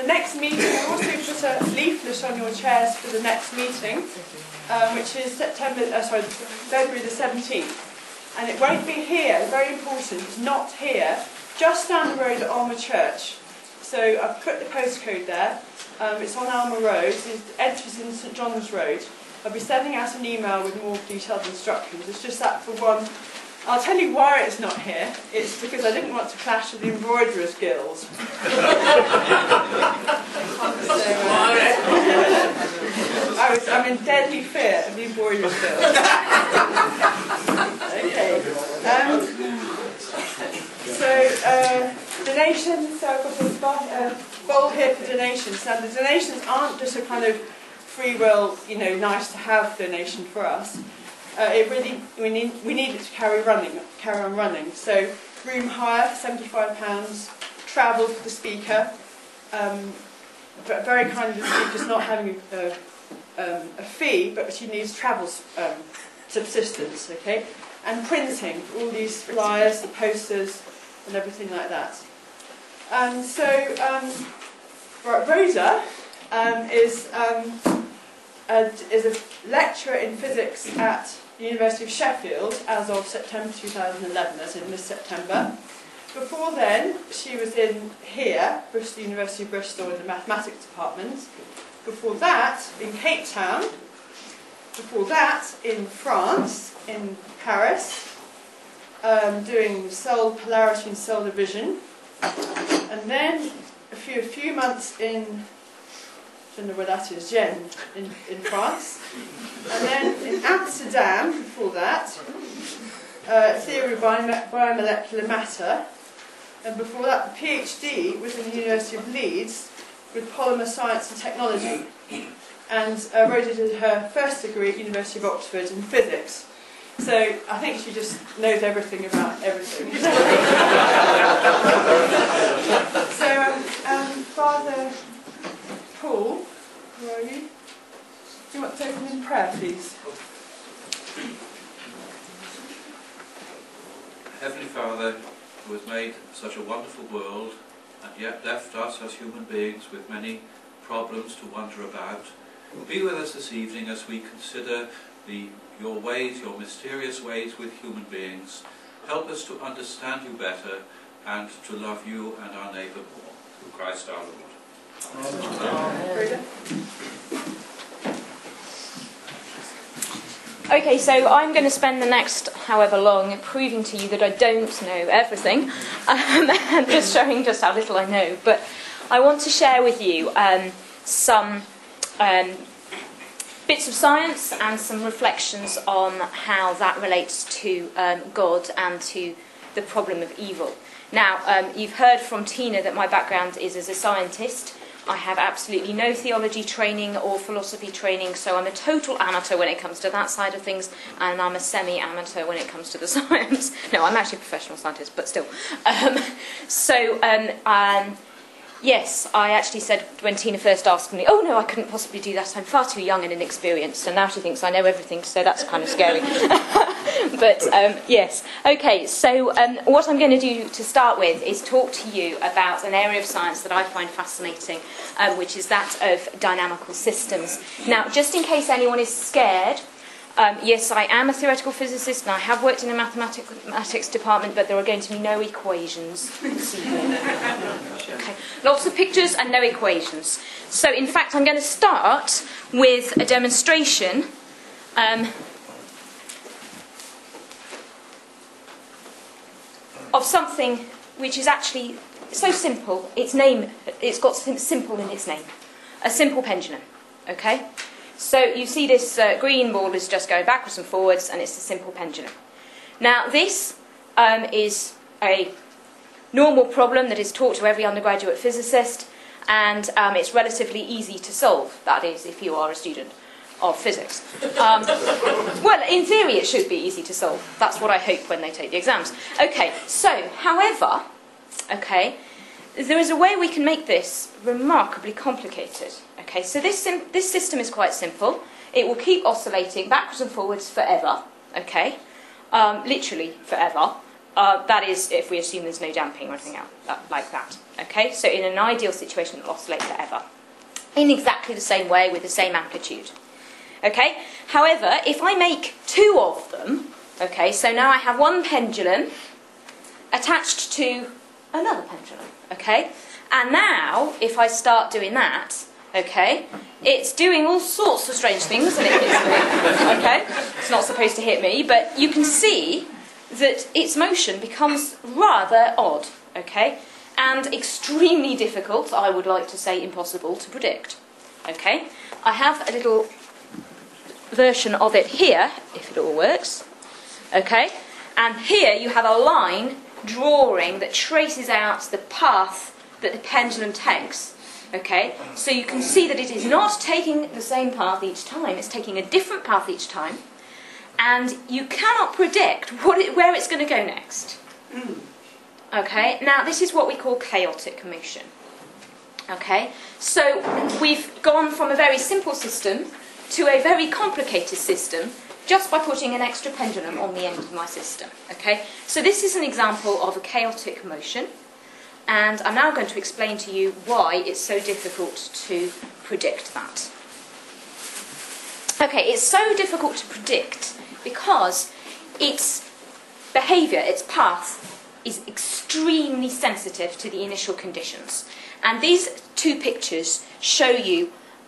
The next meeting, I also put a leaflet on your chairs for the next meeting, which is February the 17th. And it won't be here, very important, it's not here, just down the road at Alma Church. So I've put the postcode there, it's on Alma Road, it enters in St John's Road. I'll be sending out an email with more detailed instructions. It's just that for one. I'll tell you why it's not here. It's because I didn't want to clash with the Embroiderers Guild. I'm in deadly fear of the Embroiderers Guild. Okay. Donations. So I've got a bowl here for donations. Now the donations aren't just a kind of free will, nice to have donation for us. We need it to carry on running. So room hire, £75. Travel for the speaker. Very kind of the speaker's not having a fee, but she needs travel subsistence. Okay, and printing all these flyers, the posters, and everything like that. And so Rhoda is a lecturer in physics at the University of Sheffield as of September 2011, as in this September. Before then, she was in here, Bristol University of Bristol, in the mathematics department. Before that, in Cape Town. Before that, in France, in Paris, doing cell polarity and cell division. And then a few months in, I don't know where that is, Gênes in France. And then in Amsterdam, before that, theory of biomolecular matter. And before that, the PhD was in the University of Leeds with polymer science and technology. And Rhoda did her first degree at University of Oxford in physics. So I think she just knows everything about everything. So Father Paul, where are you? Do you want to open in prayer, please? Heavenly Father, who has made such a wonderful world and yet left us as human beings with many problems to wonder about, be with us this evening as we consider your ways, your mysterious ways with human beings. Help us to understand you better and to love you and our neighbour more. Through Christ our Lord. Amen. Okay, so I'm going to spend the next however long proving to you that I don't know everything, and just showing just how little I know. But I want to share with you some bits of science and some reflections on how that relates to God and to the problem of evil. Now, you've heard from Tina that my background is as a scientist. I have absolutely no theology training or philosophy training, so I'm a total amateur when it comes to that side of things, and I'm a semi-amateur when it comes to the science. No, I'm actually a professional scientist, but still. Yes, I actually said when Tina first asked me, oh no, I couldn't possibly do that, I'm far too young and inexperienced, and now she thinks I know everything, so that's kind of scary. But yes, okay, so what I'm going to do to start with is talk to you about an area of science that I find fascinating, which is that of dynamical systems. Now, just in case anyone is scared, yes, I am a theoretical physicist and I have worked in a mathematics department, but there are going to be no equations this evening. Okay. Lots of pictures and no equations. So, in fact, I'm going to start with a demonstration of something which is actually so simple. It's got simple in its name. A simple pendulum. Okay? So you see this green ball is just going backwards and forwards, and it's a simple pendulum. Now this is a normal problem that is taught to every undergraduate physicist, and it's relatively easy to solve. That is, if you are a student of physics. Well, in theory it should be easy to solve. That's what I hope when they take the exams. Okay, so, however, okay, there is a way we can make this remarkably complicated. Okay, so this system is quite simple. It will keep oscillating backwards and forwards forever. Okay, literally forever. That is, if we assume there's no damping or anything else like that. Okay, so in an ideal situation, it'll oscillate forever, in exactly the same way with the same amplitude. Okay. However, if I make two of them, okay, so now I have one pendulum attached to another pendulum. Okay, and now if I start doing that, okay, it's doing all sorts of strange things, and it hits me. Okay, it's not supposed to hit me, but you can see that its motion becomes rather odd, okay, and extremely difficult, I would like to say impossible, to predict. Okay, I have a little version of it here, if it all works. Okay, and here you have a line drawing that traces out the path that the pendulum takes. Okay, so you can see that it is not taking the same path each time, it's taking a different path each time, and you cannot predict where it's going to go next. Okay, now this is what we call chaotic motion. Okay, so we've gone from a very simple system to a very complicated system just by putting an extra pendulum on the end of my system. Okay, so this is an example of a chaotic motion, and I'm now going to explain to you why it's so difficult to predict that. Okay, it's so difficult to predict because its behaviour, its path, is extremely sensitive to the initial conditions. And these two pictures show you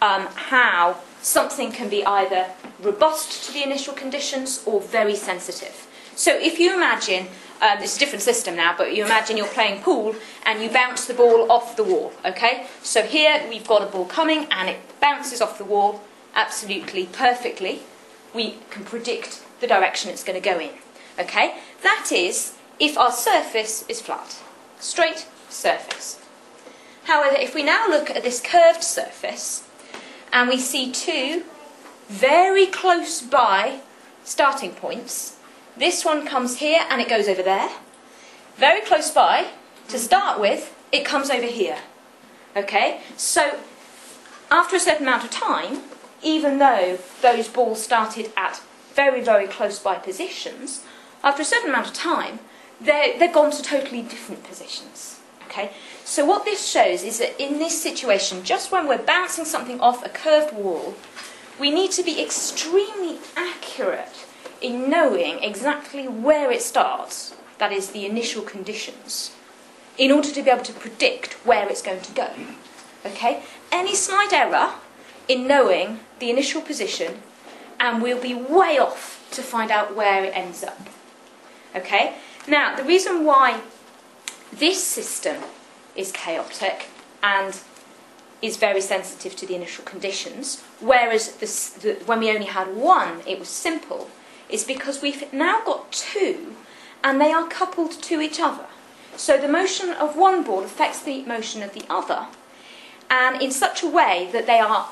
how something can be either robust to the initial conditions or very sensitive. So if you imagine, it's a different system now, but you imagine you're playing pool and you bounce the ball off the wall, okay? So here we've got a ball coming and it bounces off the wall absolutely perfectly. We can predict the direction it's going to go in, okay? That is, if our surface is flat, straight surface. However, if we now look at this curved surface and we see two very close by starting points, this one comes here and it goes over there. Very close by, to start with, it comes over here. Okay, so after a certain amount of time, even though those balls started at very, very close by positions, after a certain amount of time, they've gone to totally different positions. Okay, so what this shows is that in this situation, just when we're bouncing something off a curved wall, we need to be extremely accurate in knowing exactly where it starts, that is the initial conditions, in order to be able to predict where it's going to go. Okay, any slight error in knowing the initial position and we'll be way off to find out where it ends up. Okay, now the reason why this system is chaotic and is very sensitive to the initial conditions, whereas when we only had one, it was simple, is because we've now got two and they are coupled to each other. So the motion of one ball affects the motion of the other, and in such a way that they are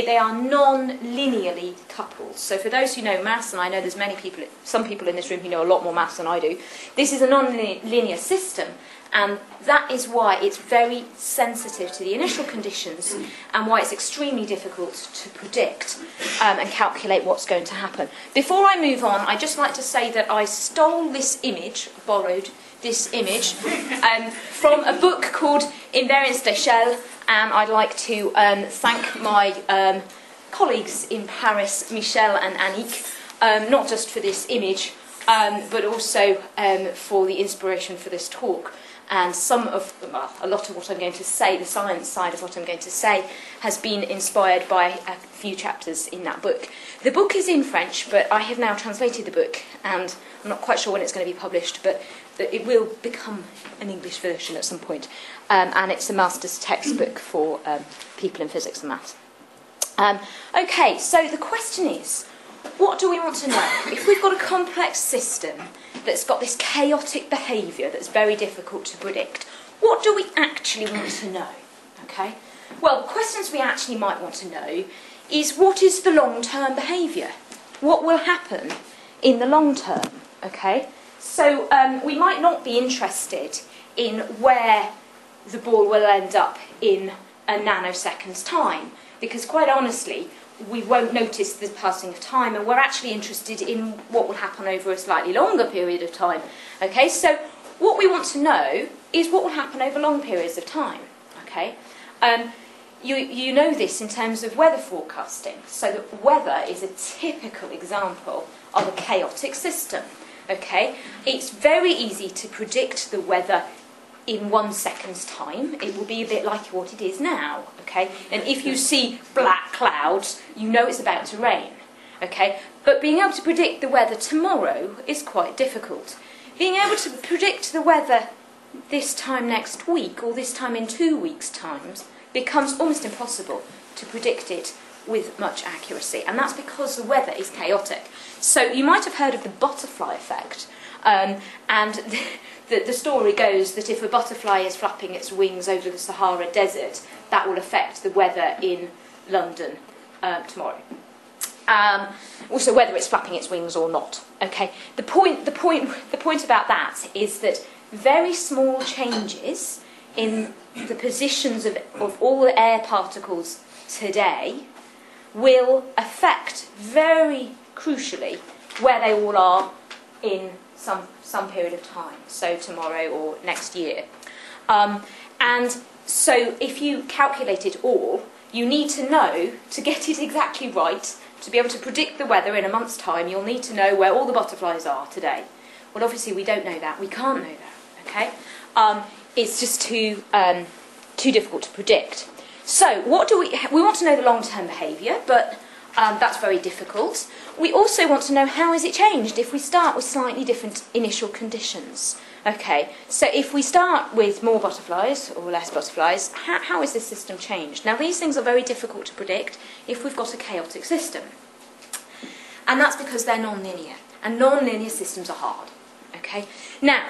non-linearly coupled. So for those who know maths, and I know there's some people in this room who know a lot more maths than I do, this is a non-linear system, and that is why it's very sensitive to the initial conditions and why it's extremely difficult to predict and calculate what's going to happen. Before I move on, I'd just like to say that I stole this image, borrowed this image, from a book called Invariance d'échelle, and I'd like to thank my colleagues in Paris, Michel and Annick, not just for this image, but also for the inspiration for this talk. And a lot of what I'm going to say, the science side of what I'm going to say, has been inspired by a few chapters in that book. The book is in French, but I have now translated the book, and I'm not quite sure when it's going to be published, but it will become an English version at some point. And it's a master's textbook for people in physics and maths. Okay, so the question is, what do we want to know? If we've got a complex system that's got this chaotic behaviour that's very difficult to predict, what do we actually want to know? Okay? Well, the questions we actually might want to know is, what is the long-term behaviour? What will happen in the long term? Okay? So we might not be interested in where the ball will end up in a nanosecond's time, because quite honestly, we won't notice the passing of time, and we're actually interested in what will happen over a slightly longer period of time. Okay, so what we want to know is what will happen over long periods of time. Okay, you know this in terms of weather forecasting. So that weather is a typical example of a chaotic system. Okay, it's very easy to predict the weather in 1 second's time. It will be a bit like what it is now. Okay, and if you see black clouds, you know it's about to rain. Okay, but being able to predict the weather tomorrow is quite difficult. Being able to predict the weather this time next week or this time in 2 weeks' time becomes almost impossible to predict it with much accuracy, and that's because the weather is chaotic. So you might have heard of the butterfly effect, and the story goes that if a butterfly is flapping its wings over the Sahara Desert, that will affect the weather in London tomorrow. Also, whether it's flapping its wings or not. Okay. The point about that is that very small changes in the positions of all the air particles today will affect very crucially where they all are in some period of time, so tomorrow or next year. And so if you calculate it all, you need to know, to get it exactly right, to be able to predict the weather in a month's time, you'll need to know where all the butterflies are today. Well, obviously we don't know that, we can't know that, okay? It's just too difficult to predict. So what do we want to know the long-term behaviour, but that's very difficult. We also want to know how is it changed if we start with slightly different initial conditions. Okay, so if we start with more butterflies or less butterflies, how is this system changed? Now these things are very difficult to predict if we've got a chaotic system. And that's because they're non-linear, and non-linear systems are hard. Okay, now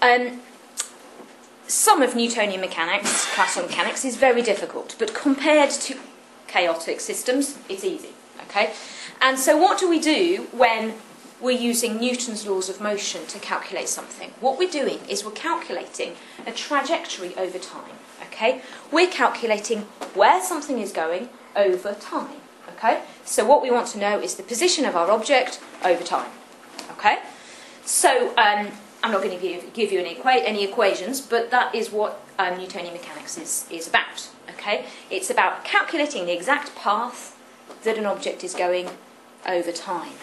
some of Newtonian mechanics, classical mechanics, is very difficult, but compared to chaotic systems, it's easy. Okay, and so what do we do when we're using Newton's laws of motion to calculate something? What we're doing is we're calculating a trajectory over time. Okay, we're calculating where something is going over time. Okay, so what we want to know is the position of our object over time. Okay, so I'm not going to give you any equations, but that is what Newtonian mechanics is about. Okay, it's about calculating the exact path that an object is going over time.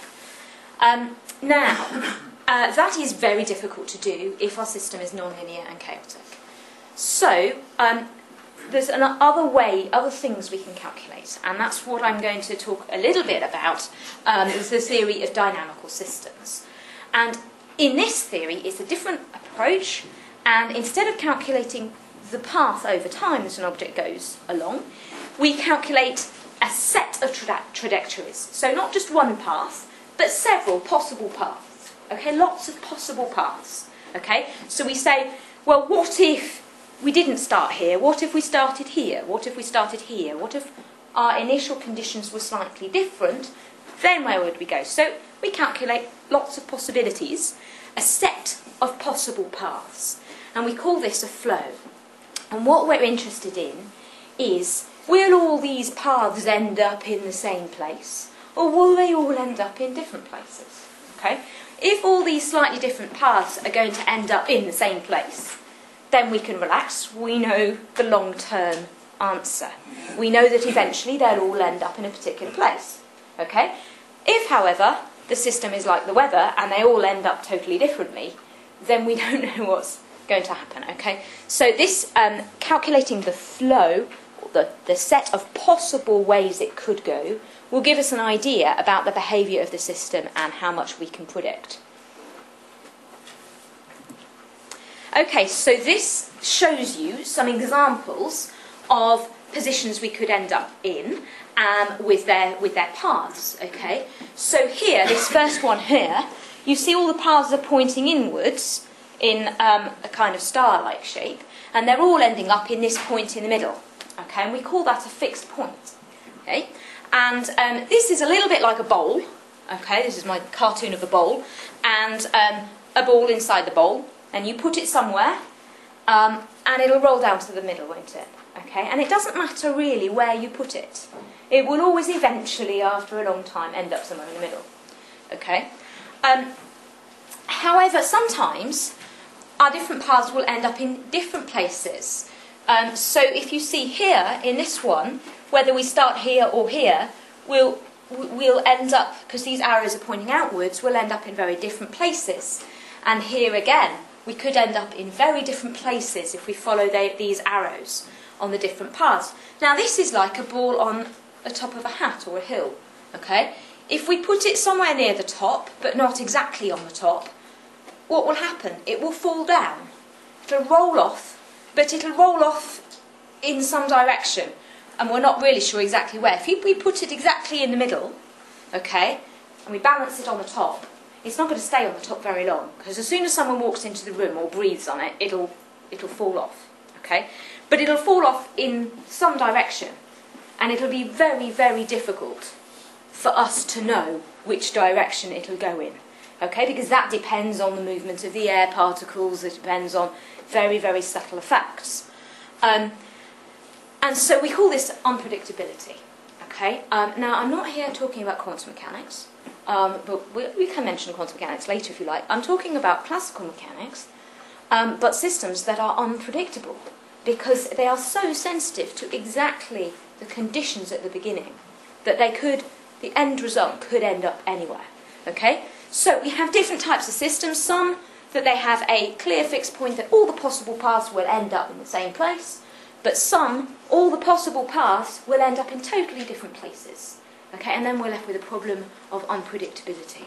Now, that is very difficult to do if our system is non-linear and chaotic. So, there's other things we can calculate, and that's what I'm going to talk a little bit about, is the theory of dynamical systems. And in this theory, it's a different approach, and instead of calculating the path over time that an object goes along, we calculate a set of trajectories. So not just one path, but several possible paths. Okay, lots of possible paths. Okay, so we say, well, what if we didn't start here? What if we started here? What if we started here? What if our initial conditions were slightly different? Then where would we go? So we calculate lots of possibilities, a set of possible paths, and we call this a flow. And what we're interested in is, will all these paths end up in the same place, or will they all end up in different places? Okay? If all these slightly different paths are going to end up in the same place, then we can relax. We know the long-term answer. We know that eventually they'll all end up in a particular place. Okay? If, however, the system is like the weather and they all end up totally differently, then we don't know what's going to happen. Okay? So this calculating the flow, the set of possible ways it could go, will give us an idea about the behaviour of the system and how much we can predict. Okay, so this shows you some examples of positions we could end up in with their paths. Okay, so here, this first one here, you see all the paths are pointing inwards in a kind of star-like shape, and they're all ending up in this point in the middle. Okay, and we call that a fixed point. Okay, and this is a little bit like a bowl. Okay, this is my cartoon of a bowl, and a ball inside the bowl, and you put it somewhere, and it'll roll down to the middle, won't it? okay? And it doesn't matter really where you put it. It will always eventually, after a long time, end up somewhere in the middle, okay? However, sometimes our different paths will end up in different places. So if you see here, in this one, whether we start here or here, we'll end up, because these arrows are pointing outwards, we'll end up in very different places. And here again, we could end up in very different places if we follow these arrows on the different paths. Now this is like a ball on the top of a hat or a hill, okay? If we put it somewhere near the top, but not exactly on the top, what will happen? It will fall down. It'll roll off, but it'll roll off in some direction, and we're not really sure exactly where. If we put it exactly in the middle, okay, and we balance it on the top, it's not going to stay on the top very long, because as soon as someone walks into the room or breathes on it, it'll fall off, okay? But it'll fall off in some direction, and it'll be very, very difficult for us to know which direction it'll go in, okay? Because that depends on the movement of the air particles, it depends on very, very subtle effects. And so we call this unpredictability, okay? Now, I'm not here talking about quantum mechanics, but we can mention quantum mechanics later if you like. I'm talking about classical mechanics, but systems that are unpredictable, because they are so sensitive to exactly the conditions at the beginning that the end result could end up anywhere, okay? So we have different types of systems, some that they have a clear fixed point that all the possible paths will end up in the same place, but some, all the possible paths will end up in totally different places, okay? And then we're left with a problem of unpredictability.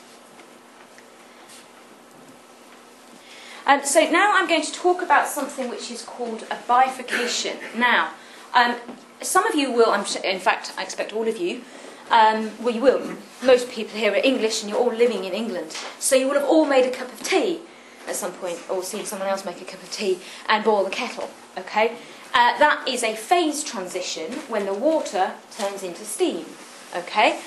So now I'm going to talk about something which is called a bifurcation. Now, some of you will, in fact, I expect all of you, well, you will. Most people here are English and you're all living in England. So you will have all made a cup of tea at some point, or seen someone else make a cup of tea and boil the kettle, okay? That is a phase transition when the water turns into steam, okay?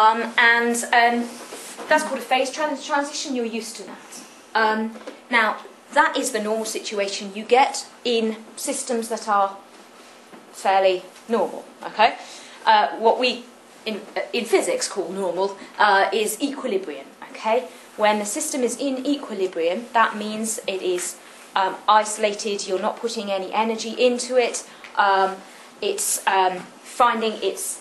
That's called a phase transition. You're used to that. Now, that is the normal situation you get in systems that are fairly normal, okay? What we in physics call normal is equilibrium, okay? When the system is in equilibrium, that means it is isolated, you're not putting any energy into it, it's finding its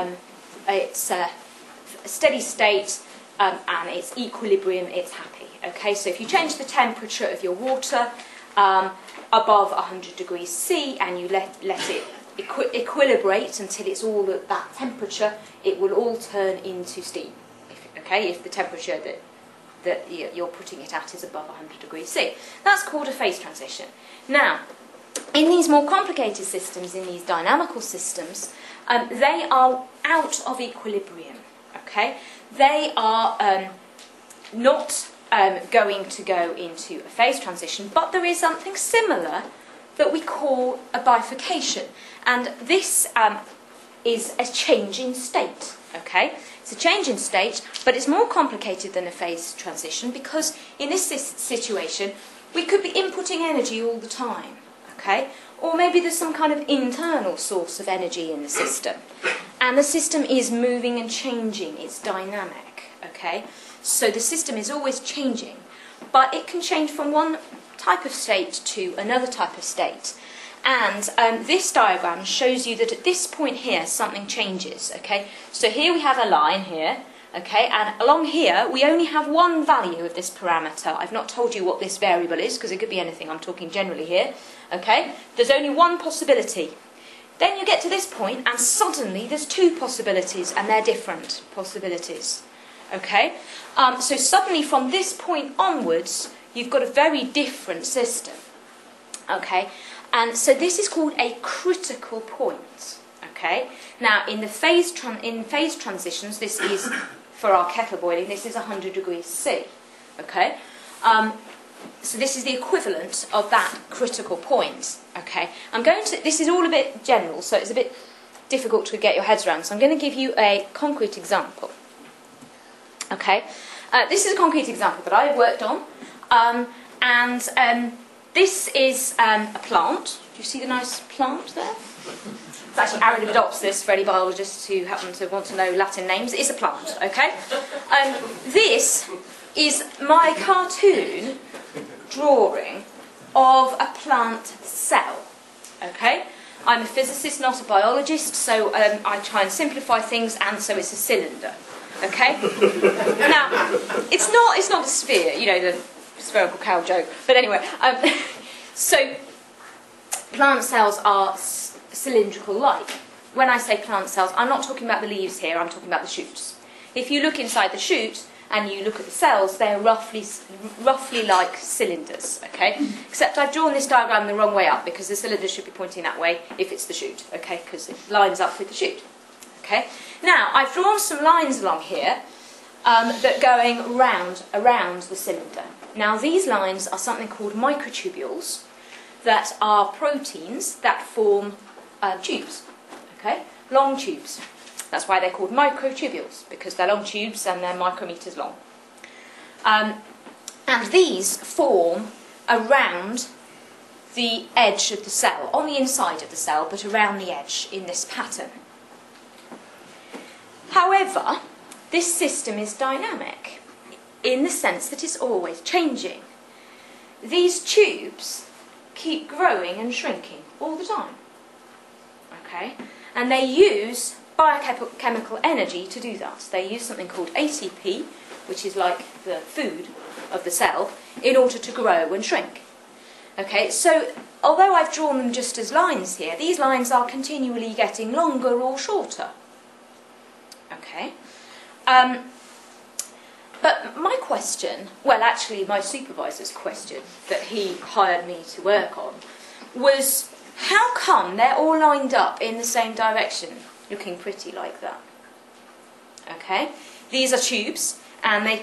steady state, and it's equilibrium, it's happy, okay? So if you change the temperature of your water above 100 degrees C and you let it equilibrate until it's all at that temperature, it will all turn into steam, if the temperature that you're putting it at is above 100 degrees C. That's called a phase transition. Now, in these more complicated systems, in these dynamical systems, they are out of equilibrium, okay? They are not going to go into a phase transition, but there is something similar that we call a bifurcation. And this is a change in state, okay? It's a change in state, but it's more complicated than a phase transition because in this situation, we could be inputting energy all the time, okay? Or maybe there's some kind of internal source of energy in the system. And the system is moving and changing, it's dynamic, okay? So the system is always changing, but it can change from one type of state to another type of state. And this diagram shows you that at this point here, something changes, okay? So here we have a line here, okay? And along here, we only have one value of this parameter. I've not told you what this variable is, because it could be anything. I'm talking generally here, okay? There's only one possibility. Then you get to this point, and suddenly there's two possibilities, and they're different possibilities, okay? So suddenly from this point onwards, you've got a very different system, okay? And so this is called a critical point, okay? Now, in phase transitions, this is, for our kettle boiling, this is 100 degrees C, okay? So this is the equivalent of that critical point, okay? This is all a bit general, so it's a bit difficult to get your heads around, so I'm going to give you a concrete example, okay? This is a concrete example that I've worked on, this is a plant. Do you see the nice plant there? It's actually Arabidopsis for any biologists who happen to want to know Latin names. It's a plant, okay? This is my cartoon drawing of a plant cell, okay? I'm a physicist, not a biologist, so I try and simplify things, and so it's a cylinder, okay? Now, it's not a sphere, you know, the spherical cow joke, but anyway, so plant cells are cylindrical-like. When I say plant cells, I'm not talking about the leaves here, I'm talking about the shoots. If you look inside the shoot and you look at the cells, they're roughly like cylinders, okay? Except I've drawn this diagram the wrong way up, because the cylinder should be pointing that way if it's the shoot, okay? Because it lines up with the shoot, okay? Now, I've drawn some lines along here that are going around the cylinder. Now, these lines are something called microtubules that are proteins that form tubes, okay? Long tubes. That's why they're called microtubules, because they're long tubes and they're micrometers long. And these form around the edge of the cell, on the inside of the cell, but around the edge in this pattern. However, this system is dynamic in the sense that it's always changing. These tubes keep growing and shrinking all the time, okay? And they use biochemical energy to do that. They use something called ATP, which is like the food of the cell, in order to grow and shrink. Okay, so although I've drawn them just as lines here, these lines are continually getting longer or shorter. Okay, but my question, well actually my supervisor's question that he hired me to work on, was how come they're all lined up in the same direction, looking pretty like that? Okay, these are tubes, and it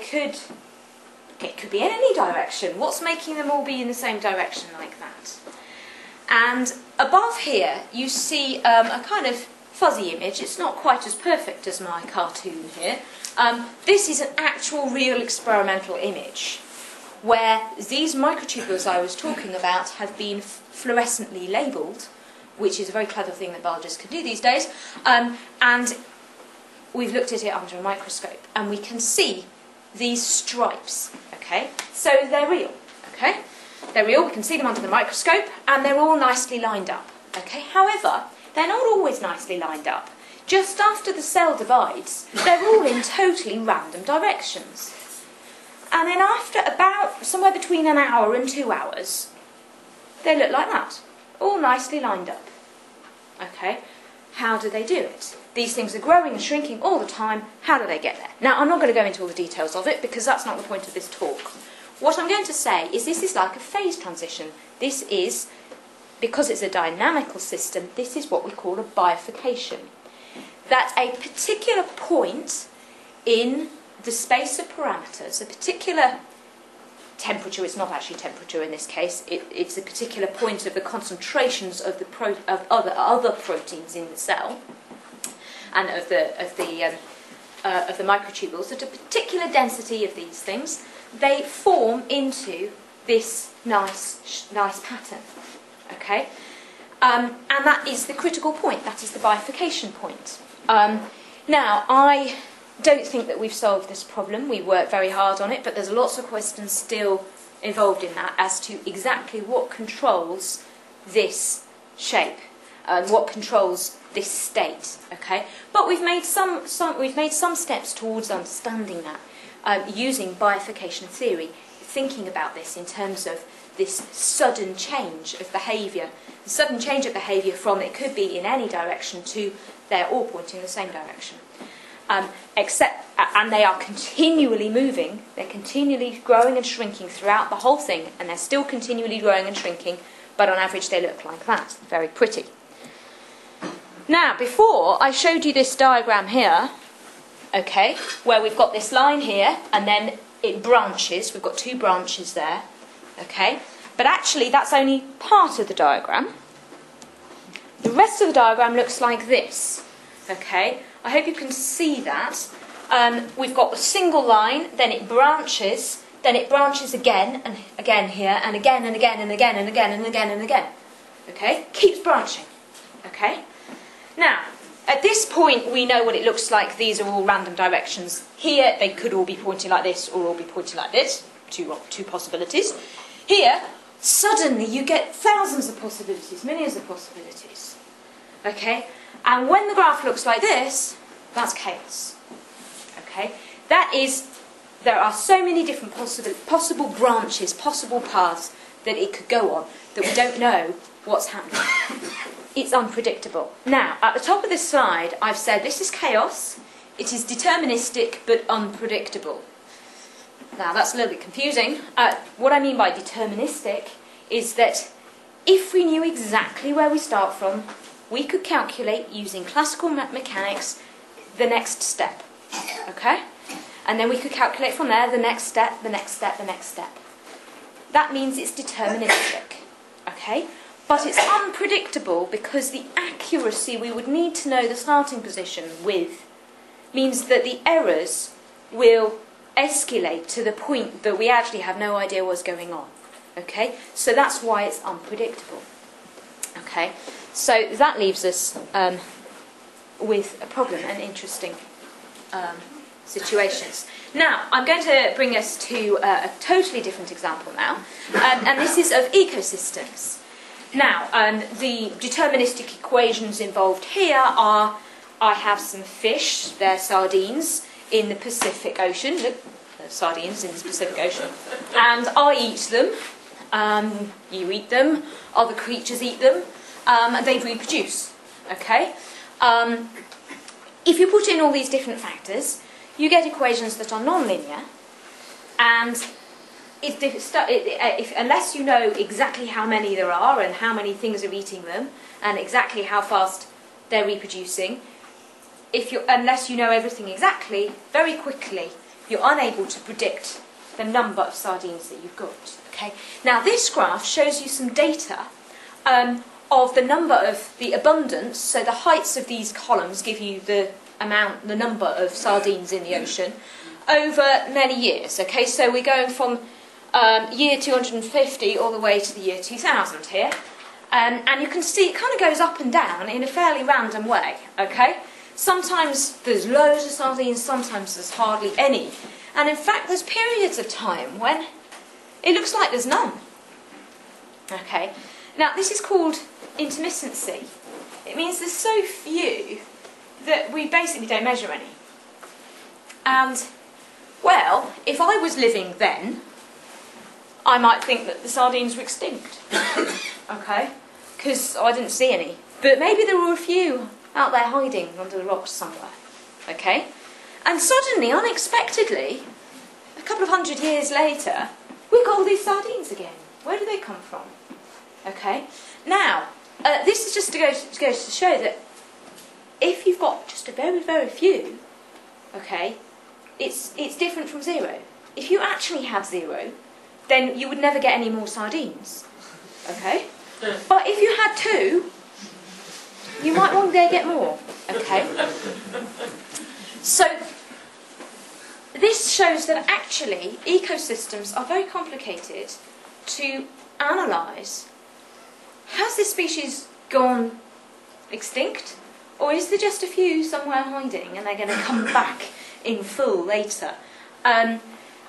could be in any direction. What's making them all be in the same direction like that? And above here you see a kind of fuzzy image. It's not quite as perfect as my cartoon here. This is an actual real experimental image where these microtubules I was talking about have been fluorescently labelled, which is a very clever thing that biologists can do these days, and we've looked at it under a microscope and we can see these stripes, okay? So they're real, okay? They're real, we can see them under the microscope, and they're all nicely lined up, okay? However, they're not always nicely lined up. Just after the cell divides, they're all in totally random directions. And then after about somewhere between an hour and 2 hours, they look like that, all nicely lined up, okay? How do they do it? These things are growing and shrinking all the time. How do they get there? Now, I'm not going to go into all the details of it because that's not the point of this talk. What I'm going to say is this is like a phase transition. This is, because it's a dynamical system, this is what we call a bifurcation. That a particular point in the space of parameters, a particular temperature, it's not actually temperature in this case, it's a particular point of the concentrations of the other proteins in the cell, and of the microtubules, at a particular density of these things, they form into this nice pattern, okay? And that is the critical point, that is the bifurcation point. Now, I don't think that we've solved this problem. We worked very hard on it, but there's lots of questions still involved in that as to exactly what controls this shape and what controls this state. Okay, but we've made some steps towards understanding that using bifurcation theory, thinking about this in terms of this sudden change of behaviour, the sudden change of behaviour from it could be in any direction to they're all pointing in the same direction. And they are continually moving, they're continually growing and shrinking throughout the whole thing, and they're still continually growing and shrinking, but on average they look like that, very pretty. Now, before I showed you this diagram here, okay, where we've got this line here, and then it branches, we've got 2 branches there, okay, but actually that's only part of the diagram. The rest of the diagram looks like this, okay. I hope you can see that. We've got a single line, then it branches, then it branches again and again here, and again and again and again and again and again and again. Okay? Keeps branching. Okay? Now, at this point, we know what it looks like. These are all random directions. Here, they could all be pointing like this or all be pointing like this. Two possibilities. Here, suddenly you get thousands of possibilities, millions of possibilities. Okay? And when the graph looks like this, that's chaos. Okay? That is, there are so many different possible branches, possible paths that it could go on that we don't know what's happening. It's unpredictable. Now, at the top of this slide, I've said this is chaos. It is deterministic but unpredictable. Now, that's a little bit confusing. What I mean by deterministic is that if we knew exactly where we start from, we could calculate using classical mechanics the next step. Okay? And then we could calculate from there the next step, the next step, the next step. That means it's deterministic. Okay? But it's unpredictable because the accuracy we would need to know the starting position with means that the errors will escalate to the point that we actually have no idea what's going on. Okay? So that's why it's unpredictable. Okay? So that leaves us with a problem and interesting situations. Now, I'm going to bring us to a totally different example now, and this is of ecosystems. Now, the deterministic equations involved here are, I have some fish, they're sardines, in the Pacific Ocean. Look, they're sardines in the Pacific Ocean. And I eat them, you eat them, other creatures eat them, and they reproduce. Okay? If you put in all these different factors, you get equations that are non-linear, and unless you know exactly how many there are and how many things are eating them and exactly how fast they're reproducing, unless you know everything exactly, very quickly you're unable to predict the number of sardines that you've got. Okay? Now this graph shows you some data of the number of the abundance, so the heights of these columns give you the number of sardines in the ocean over many years. Okay, so we're going from year 250 all the way to the year 2000 here, and you can see it kind of goes up and down in a fairly random way. Okay, sometimes there's loads of sardines, sometimes there's hardly any, and in fact there's periods of time when it looks like there's none. Okay, now this is called intermittency. It means there's so few that we basically don't measure any. And, well, if I was living then, I might think that the sardines were extinct. Okay? Because I didn't see any. But maybe there were a few out there hiding under the rocks somewhere. Okay? And suddenly, unexpectedly, a couple of 100 years later, we've got all these sardines again. Where do they come from? Okay? Now, this is just to go to show that if you've got just a very, very few, okay, it's different from zero. If you actually have zero, then you would never get any more sardines. Okay? But if you had two, you might one day get more. Okay? So, this shows that actually ecosystems are very complicated to analyse. Has this species gone extinct? Or is there just a few somewhere hiding and they're going to come back in full later? And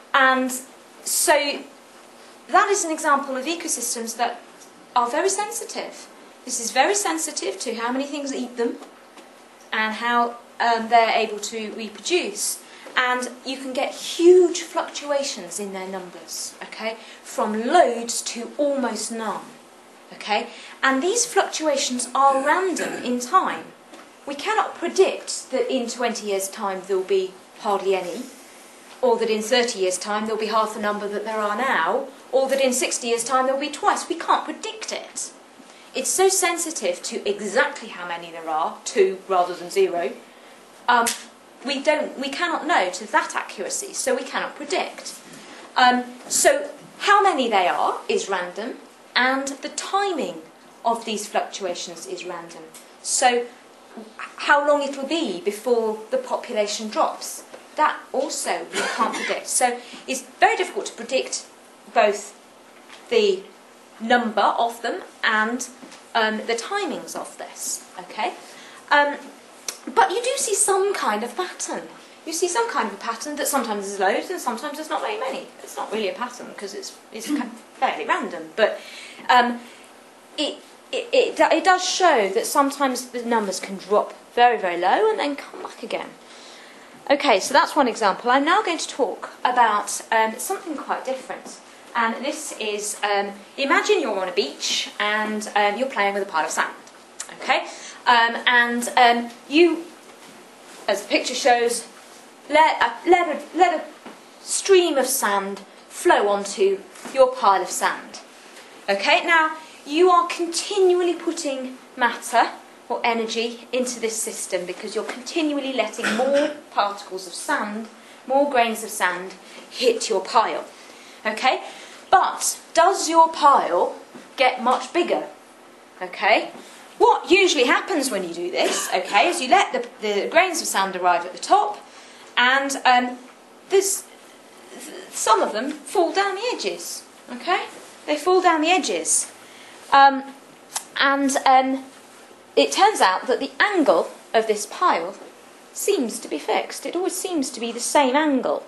so that is an example of ecosystems that are very sensitive. This is very sensitive to how many things eat them and how they're able to reproduce. And you can get huge fluctuations in their numbers, okay? From loads to almost none, okay? And these fluctuations are random in time. We cannot predict that in 20 years' time there will be hardly any, or that in 30 years' time there will be half the number that there are now, or that in 60 years' time there will be twice. We can't predict it. It's so sensitive to exactly how many there are, 2 rather than 0. We cannot know to that accuracy, so we cannot predict. So how many they are is random, and the timing of these fluctuations is random. So how long it will be before the population drops that also we can't predict. So it's very difficult to predict both the number of them and the timings of this. Okay, but you do see some kind of pattern. You see some kind of a pattern that sometimes there's loads and sometimes there's not very many. It's not really a pattern because it's kind of fairly random, but it does show that sometimes the numbers can drop very, very low and then come back again. Okay, so that's one example. I'm now going to talk about something quite different. And this is, imagine you're on a beach and you're playing with a pile of sand. Okay? And you, as the picture shows, let a stream of sand flow onto your pile of sand. Okay? Now, you are continually putting matter or energy into this system because you're continually letting more particles of sand, more grains of sand hit your pile. Okay? But does your pile get much bigger? Okay? What usually happens when you do this, okay, is you let the grains of sand arrive at the top and some of them fall down the edges. Okay? They fall down the edges. It turns out that the angle of this pile seems to be fixed. It always seems to be the same angle.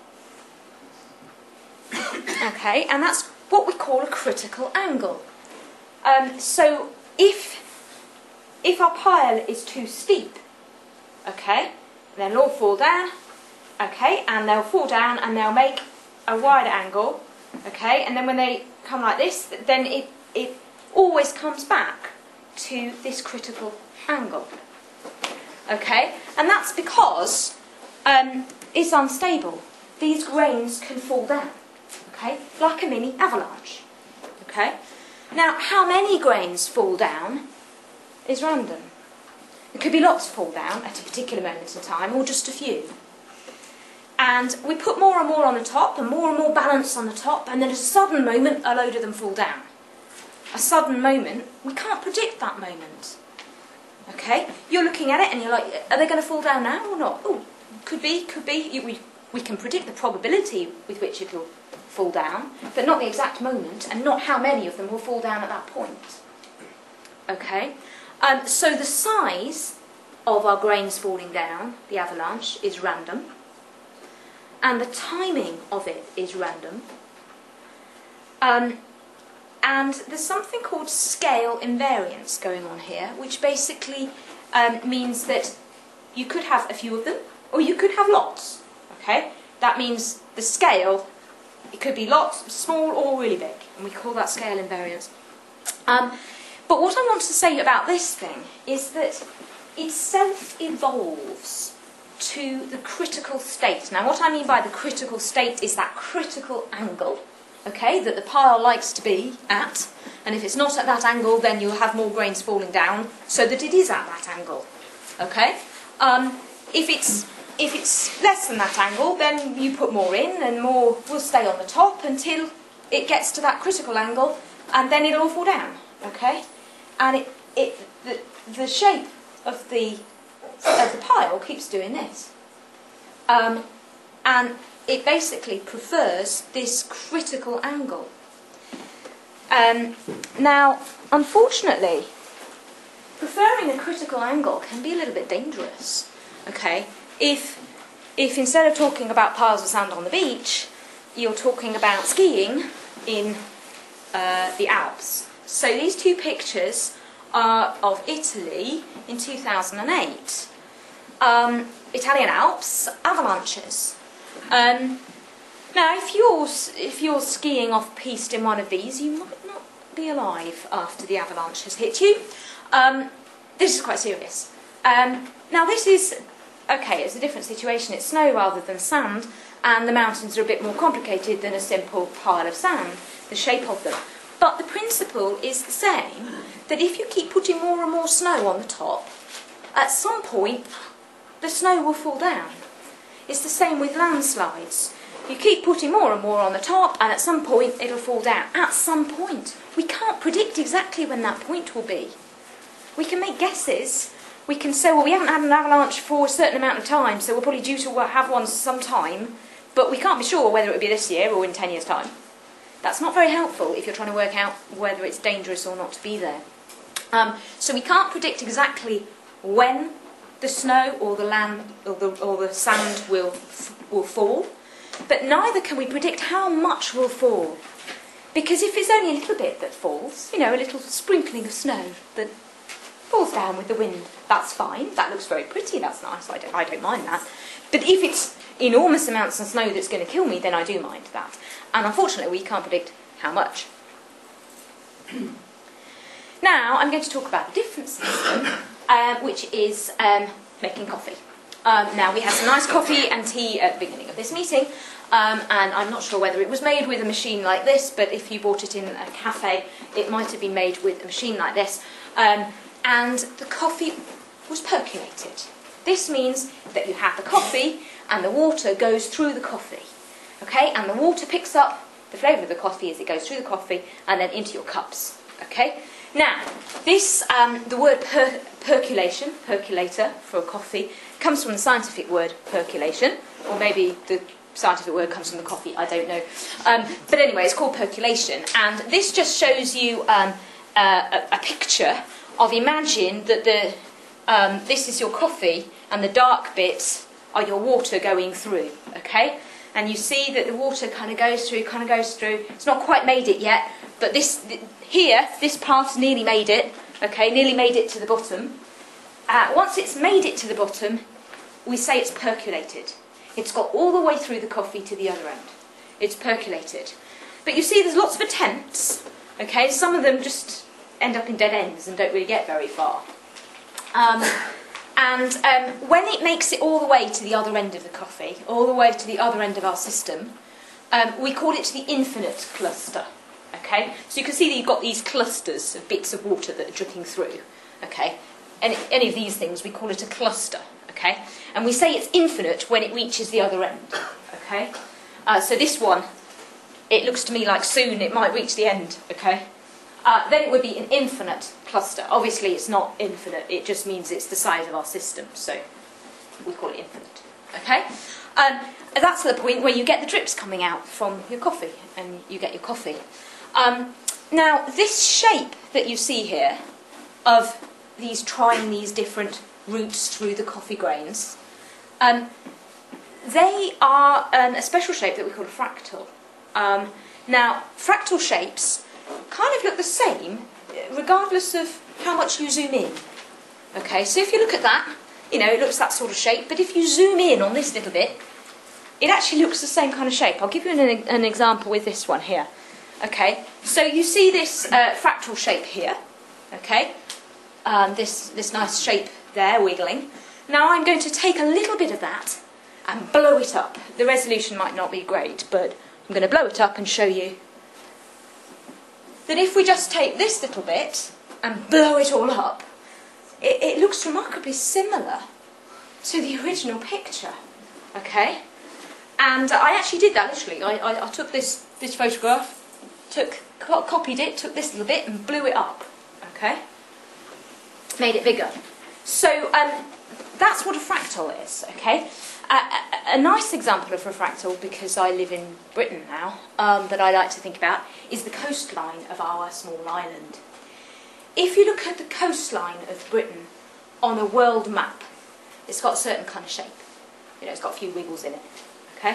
Okay, and that's what we call a critical angle. So if our pile is too steep, okay, then they'll all fall down, okay, and they'll fall down and they'll make a wider angle, okay, and then when they come like this, then it always comes back to this critical angle. Okay, and that's because it's unstable. These grains can fall down, okay, like a mini avalanche. Okay, now how many grains fall down is random. It could be lots fall down at a particular moment in time, or just a few. And we put more and more on the top, and more balance on the top, and then at a sudden moment, a load of them fall down. A sudden moment, we can't predict that moment. Okay? You're looking at it and you're like, are they going to fall down now or not? Oh, could be. We can predict the probability with which it will fall down, but not the exact moment and not how many of them will fall down at that point. Okay? So the size of our grains falling down, the avalanche, is random. And the timing of it is random. And there's something called scale invariance going on here, which basically means that you could have a few of them, or you could have lots. Okay? That means the scale, it could be lots, small or really big, and we call that scale invariance. But what I want to say about this thing is that it self-evolves to the critical state. Now, what I mean by the critical state is that critical angle, okay, that the pile likes to be at, and if it's not at that angle, then you'll have more grains falling down, so that it is at that angle, okay? If it's less than that angle, then you put more in, and more will stay on the top until it gets to that critical angle, and then it'll all fall down, okay? And the shape of the pile keeps doing this. And it basically prefers this critical angle. Now, unfortunately, preferring a critical angle can be a little bit dangerous. Okay, if instead of talking about piles of sand on the beach, you're talking about skiing in the Alps. So these two pictures are of Italy in 2008. Italian Alps, avalanches. Now, if you're skiing off-piste in one of these, you might not be alive after the avalanche has hit you. This is quite serious. Now, this is, okay, it's a different situation. It's snow rather than sand, and the mountains are a bit more complicated than a simple pile of sand, the shape of them. But the principle is the same, that if you keep putting more and more snow on the top, at some point, the snow will fall down. It's the same with landslides. You keep putting more and more on the top, and at some point it'll fall down. At some point. We can't predict exactly when that point will be. We can make guesses. we can say, well, we haven't had an avalanche for a certain amount of time, so we're probably due to have one sometime, but we can't be sure whether it will be this year or in 10 years' time. That's not very helpful if you're trying to work out whether it's dangerous or not to be there. So we can't predict exactly when the snow or the land or the sand will fall, but neither can we predict how much will fall. Because if it's only a little bit that falls, you know, a little sprinkling of snow that falls down with the wind, that's fine. That looks very pretty, that's nice, I don't mind that. But if it's enormous amounts of snow that's going to kill me, then I do mind that. And unfortunately, we can't predict how much. Now, I'm going to talk about a different system, which is making coffee. Now, we had some nice coffee and tea at the beginning of this meeting, and I'm not sure whether it was made with a machine like this, but if you bought it in a cafe, it might have been made with a machine like this. And the coffee was percolated. This means that you have the coffee and the water goes through the coffee. Okay, and the water picks up the flavour of the coffee as it goes through the coffee and then into your cups. Okay, now this the word percolator for a coffee comes from the scientific word percolation, or maybe the scientific word comes from the coffee, I don't know. But anyway, it's called percolation, and this just shows you a picture of, imagine that this is your coffee and the dark bits are your water going through, okay? And you see that the water kind of goes through. It's not quite made it yet, but this part's nearly made it, okay, nearly made it to the bottom. Once it's made it to the bottom, we say it's percolated. It's got all the way through the coffee to the other end. It's percolated. But you see there's lots of attempts, okay? Some of them just end up in dead ends and don't really get very far. When it makes it all the way to the other end of the coffee, all the way to the other end of our system, we call it the infinite cluster. Okay, so you can see that you've got these clusters of bits of water that are dripping through. Okay, any of these things we call it a cluster. Okay, and we say it's infinite when it reaches the other end. Okay, so this one, it looks to me like soon it might reach the end. Okay. Then it would be an infinite cluster. Obviously, it's not infinite. It just means it's the size of our system. So we call it infinite. Okay? That's the point where you get the drips coming out from your coffee, and you get your coffee. Now, this shape that you see here of trying these different routes through the coffee grains, they are a special shape that we call a fractal. Now, fractal shapes kind of look the same regardless of how much you zoom in. Okay, so if you look at that, you know, it looks that sort of shape, but if you zoom in on this little bit, it actually looks the same kind of shape. I'll give you an example with this one here. Okay, so you see this fractal shape here, okay, this nice shape there wiggling. Now I'm going to take a little bit of that and blow it up. The resolution might not be great, but I'm going to blow it up and show you that if we just take this little bit and blow it all up, it looks remarkably similar to the original picture, okay? And I actually did that literally. I took this photograph, copied it, took this little bit and blew it up, okay? Made it bigger. So that's what a fractal is, okay? A nice example of a fractal, because I live in Britain now, that I like to think about, is the coastline of our small island. If you look at the coastline of Britain on a world map, it's got a certain kind of shape. You know, it's got a few wiggles in it. Okay.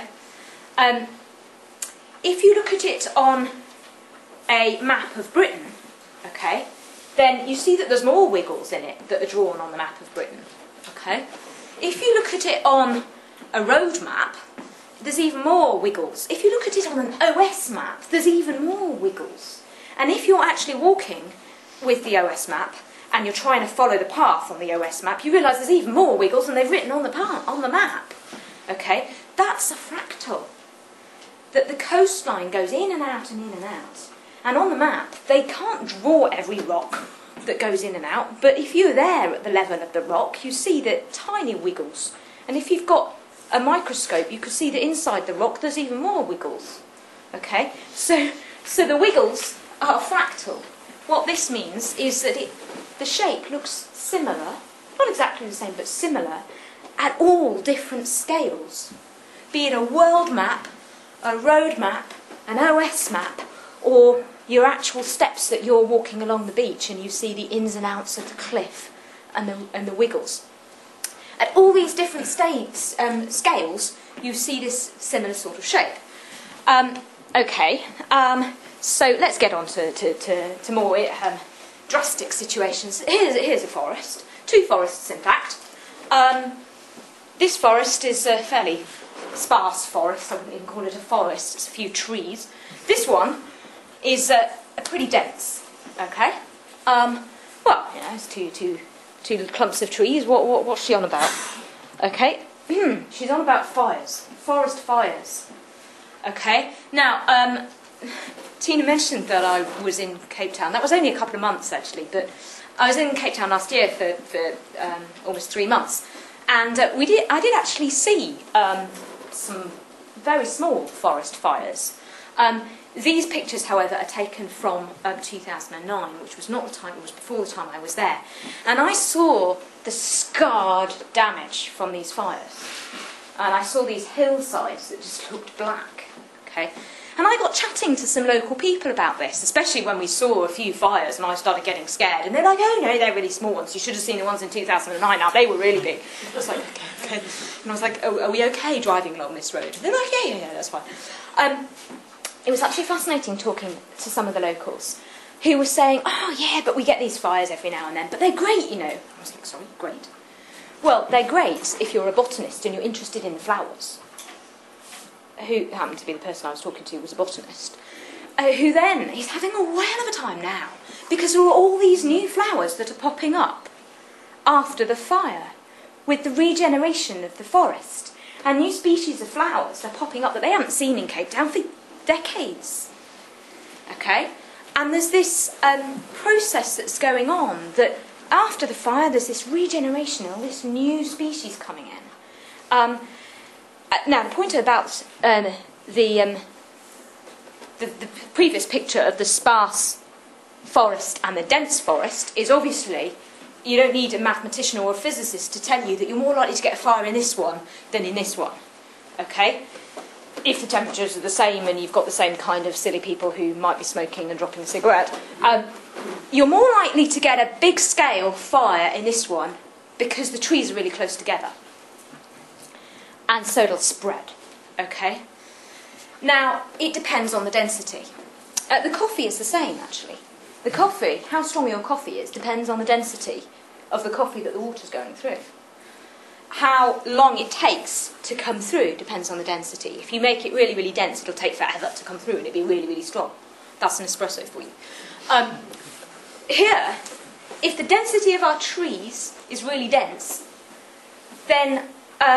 If you look at it on a map of Britain, okay, then you see that there's more wiggles in it that are drawn on the map of Britain. Okay. If you look at it on a road map, there's even more wiggles. If you look at it on an OS map, there's even more wiggles. And if you're actually walking with the OS map and you're trying to follow the path on the OS map, you realise there's even more wiggles than they've written on the map. Okay, that's a fractal. That the coastline goes in and out and in and out. And on the map, they can't draw every rock that goes in and out, but if you're there at the level of the rock, you see that tiny wiggles. And if you've got a microscope, you can see that inside the rock there's even more wiggles. Okay, so the wiggles are fractal. What this means is that the shape looks similar not exactly the same, but similar, at all different scales. Be it a world map, a road map, an OS map, or your actual steps that you're walking along the beach and you see the ins and outs of the cliff and the wiggles. At all these different scales, you see this similar sort of shape. So let's get on to more drastic situations. Here's a forest, 2 forests in fact. This forest is a fairly sparse forest, I wouldn't even call it a forest, it's a few trees. This one is pretty dense, okay? It's two clumps of trees. What's she on about? Okay, she's on about fires, forest fires. Okay, now Tina mentioned that I was in Cape Town. That was only a couple of months actually, but I was in Cape Town last year for almost 3 months, and I did actually see some very small forest fires. These pictures, however, are taken from 2009, which was not the time, it was before the time I was there. And I saw the scarred damage from these fires. And I saw these hillsides that just looked black, okay? And I got chatting to some local people about this, especially when we saw a few fires and I started getting scared. And they're like, oh no, they're really small ones. You should have seen the ones in 2009. Now, they were really big. I was like, okay. And I was like, oh, are we okay driving along this road? And they're like, yeah, that's fine. It was actually fascinating talking to some of the locals who were saying, oh yeah, but we get these fires every now and then, but they're great, you know. I was like, sorry, great? Well, they're great if you're a botanist and you're interested in the flowers. Who happened to be the person I was talking to was a botanist, who then is having a whale of a time now because there are all these new flowers that are popping up after the fire with the regeneration of the forest. And new species of flowers are popping up that they haven't seen in Cape Town for decades. Okay? And there's this process that's going on that after the fire there's this regeneration and all this new species coming in. Now the point about the previous picture of the sparse forest and the dense forest is obviously you don't need a mathematician or a physicist to tell you that you're more likely to get a fire in this one than in this one. Okay? If the temperatures are the same and you've got the same kind of silly people who might be smoking and dropping a cigarette, you're more likely to get a big scale fire in this one because the trees are really close together. And so it'll spread. Okay? Now, it depends on the density. The coffee is the same, actually. The coffee, how strong your coffee is, depends on the density of the coffee that the water's going through. How long it takes to come through depends on the density. If you make it really, really dense, it'll take forever to come through and it'll be really, really strong. That's an espresso for you. Here, if the density of our trees is really dense, then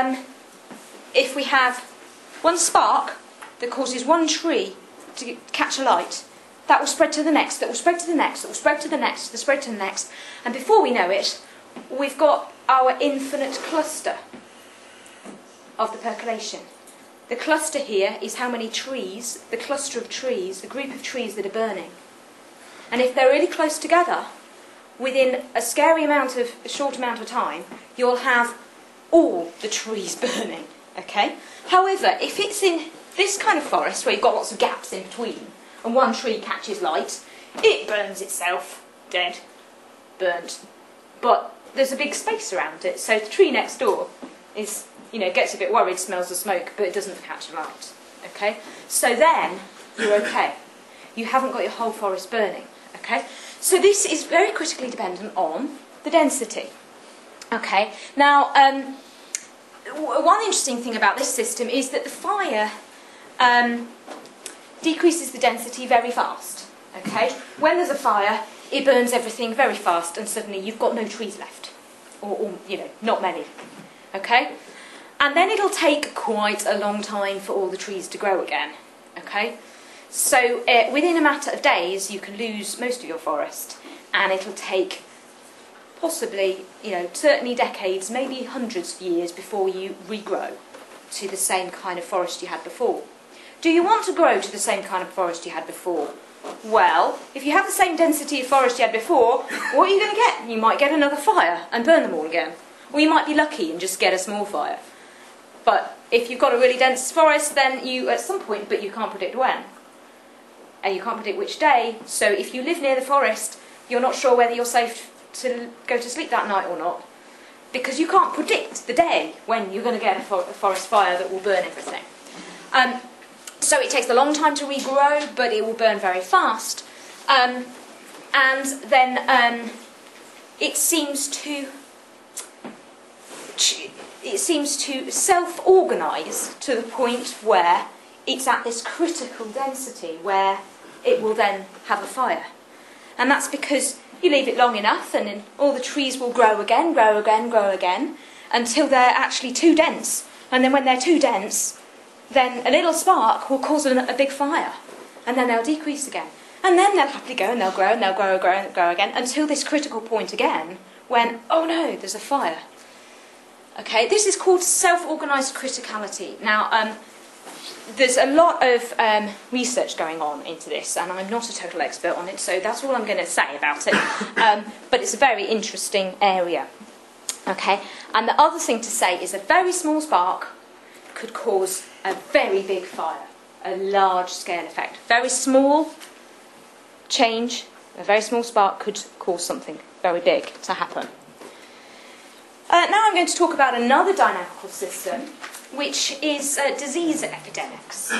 if we have one spark that causes one tree to catch a light, that will spread to the next, that will spread to the next, that will spread to the next, that will spread to the next. And before we know it, we've got our infinite cluster of the percolation. The cluster here is how many trees, the cluster of trees, the group of trees that are burning. And if they're really close together, within a short amount of time, you'll have all the trees burning. Okay? However, if it's in this kind of forest where you've got lots of gaps in between, and one tree catches light, it burns itself, dead, burnt. But there's a big space around it, so the tree next door is, gets a bit worried, smells the smoke, but it doesn't catch light. Okay? So then, you're okay. You haven't got your whole forest burning. Okay? So this is very critically dependent on the density. Okay? Now, one interesting thing about this system is that the fire decreases the density very fast. Okay? When there's a fire, it burns everything very fast, and suddenly you've got no trees left, or not many. Okay? And then it'll take quite a long time for all the trees to grow again. Okay? So within a matter of days, you can lose most of your forest, and it'll take possibly, certainly decades, maybe hundreds of years before you regrow to the same kind of forest you had before. Do you want to grow to the same kind of forest you had before? Well, if you have the same density of forest you had before, what are you going to get? You might get another fire and burn them all again. Or you might be lucky and just get a small fire. But if you've got a really dense forest, then you, at some point, but you can't predict when. And you can't predict which day, so if you live near the forest, you're not sure whether you're safe to go to sleep that night or not. Because you can't predict the day when you're going to get a forest fire that will burn everything. So it takes a long time to regrow, but it will burn very fast. And then it seems to self-organise to the point where it's at this critical density where it will then have a fire. And that's because you leave it long enough and then all the trees will grow again, until they're actually too dense. And then when they're too dense, then a little spark will cause a big fire. And then they'll decrease again. And then they'll happily go and they'll grow and they'll grow again until this critical point again when, oh no, there's a fire. Okay, this is called self-organised criticality. Now, there's a lot of research going on into this, and I'm not a total expert on it, so that's all I'm going to say about it. But it's a very interesting area. Okay, and the other thing to say is a very small spark could cause a very big fire, a large-scale effect. Very small change, a very small spark could cause something very big to happen. Now I'm going to talk about another dynamical system, which is disease epidemics.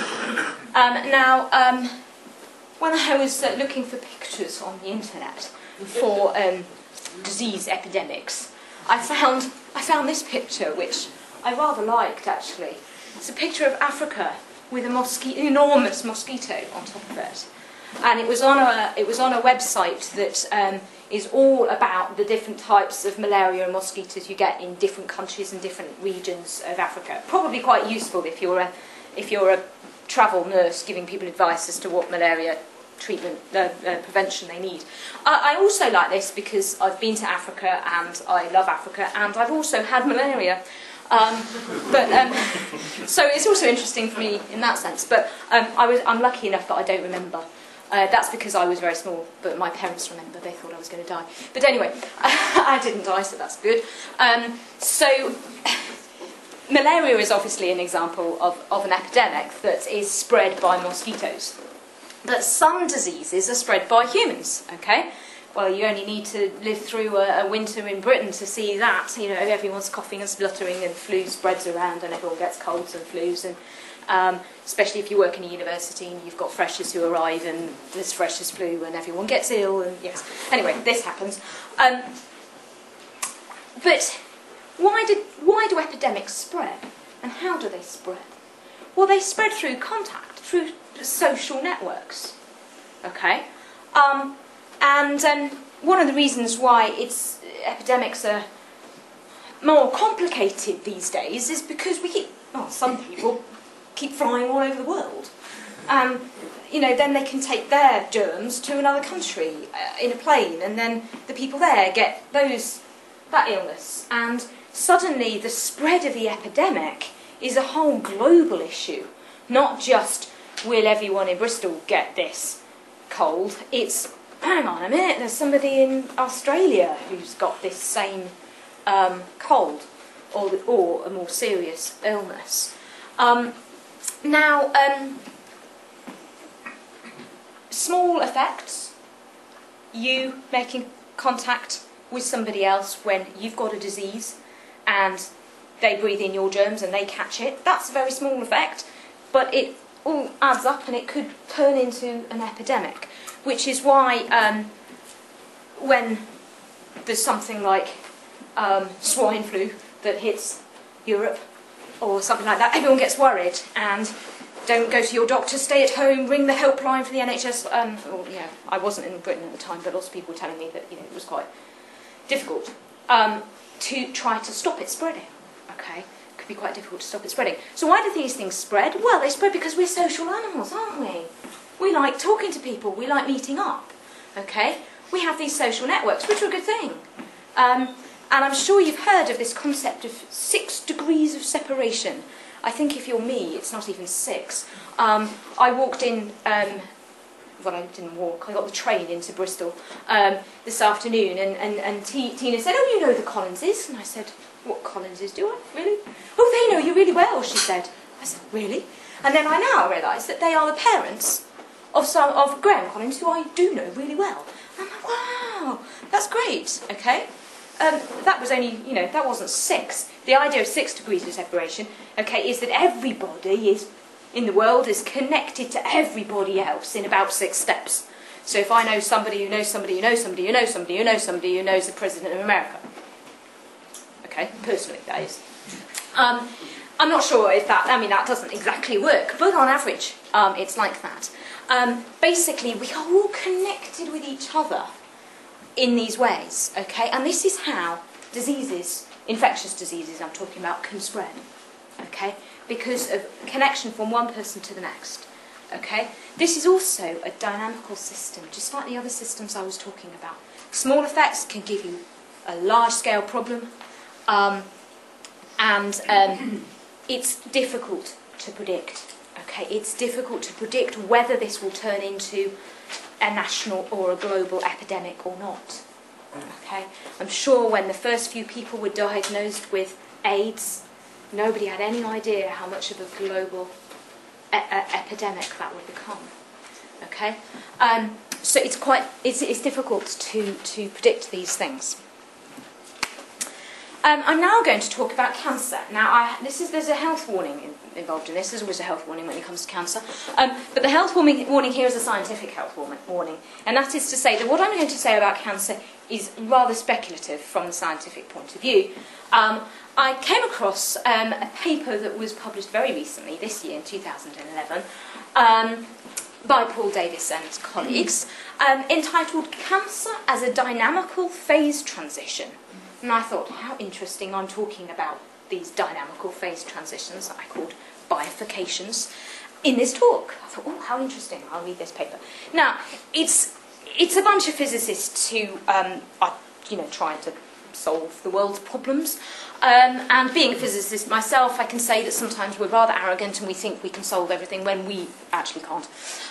When I was looking for pictures on the internet for disease epidemics, I found this picture, which I rather liked actually. It's a picture of Africa with an enormous mosquito on top of it, and it was on a website that is all about the different types of malaria and mosquitoes you get in different countries and different regions of Africa. Probably quite useful if you're a travel nurse giving people advice as to what malaria treatment prevention they need. I also like this because I've been to Africa and I love Africa, and I've also had malaria. So it's also interesting for me in that sense. But I'm lucky enough that I don't remember. That's because I was very small, but my parents remember. They thought I was going to die. But anyway, I didn't die, so that's good. So malaria is obviously an example of an epidemic that is spread by mosquitoes. But some diseases are spread by humans, okay? Well, you only need to live through a winter in Britain to see that. You know, everyone's coughing and spluttering and flu spreads around and everyone gets colds and flus. And especially if you work in a university and you've got freshers who arrive and there's freshers' flu and everyone gets ill. And yes, anyway, this happens. But why do epidemics spread? And how do they spread? Well, they spread through contact, through social networks. Okay? And one of the reasons why epidemics are more complicated these days is because some people keep flying all over the world. Then they can take their germs to another country in a plane, and then the people there get that illness. And suddenly the spread of the epidemic is a whole global issue, not just will everyone in Bristol get this cold. It's, hang on a minute, there's somebody in Australia who's got this same cold or a more serious illness. Small effects, you making contact with somebody else when you've got a disease and they breathe in your germs and they catch it, that's a very small effect, but it all adds up and it could turn into an epidemic, which is why when there's something like swine flu that hits Europe or something like that, everyone gets worried and don't go to your doctor, stay at home, ring the helpline for the NHS. I wasn't in Britain at the time, but lots of people were telling me that it was quite difficult to try to stop it spreading. Okay, it could be quite difficult to stop it spreading. So why do these things spread? Well, they spread because we're social animals, aren't we? We like talking to people, we like meeting up. Okay, we have these social networks, which are a good thing. And I'm sure you've heard of this concept of 6 degrees of separation. I think if you're me, it's not even 6. I walked in well, I didn't walk, I got the train into Bristol this afternoon, and Tina said, oh, you know the Collinses? And I said, what Collinses? Do I? Really? Oh, they know you really well, she said. I said, really? And then I now realise that they are the parents of Graham Collins, who I do know really well. And I'm like, wow, that's great, okay? That was only, that wasn't 6. The idea of 6 degrees of separation, okay, is that everybody in the world is connected to everybody else in about 6 steps. So if I know somebody who knows somebody who knows somebody who knows somebody who knows somebody who knows the President of America, okay, personally, that is. I'm not sure if that doesn't exactly work, but on average, it's like that. Basically, we are all connected with each other in these ways, okay? And this is how diseases, infectious diseases I'm talking about, can spread, okay? Because of connection from one person to the next, okay? This is also a dynamical system, just like the other systems I was talking about. Small effects can give you a large-scale problem, it's difficult to predict, okay? It's difficult to predict whether this will turn into a national or a global epidemic or not, okay? I'm sure when the first few people were diagnosed with AIDS, nobody had any idea how much of a global epidemic that would become, okay? So it's difficult to predict these things. I'm now going to talk about cancer. Now, there's a health warning involved in this. There's always a health warning when it comes to cancer. But the health warning here is a scientific health warning. And that is to say that what I'm going to say about cancer is rather speculative from the scientific point of view. I came across a paper that was published very recently, this year in 2011, by Paul Davis and his colleagues, entitled Cancer as a Dynamical Phase Transition. And I thought, how interesting, I'm talking about these dynamical phase transitions that I called bifurcations in this talk. I thought, oh, how interesting, I'll read this paper. Now, it's a bunch of physicists who are, trying to solve the world's problems. And being a physicist myself, I can say that sometimes we're rather arrogant and we think we can solve everything when we actually can't.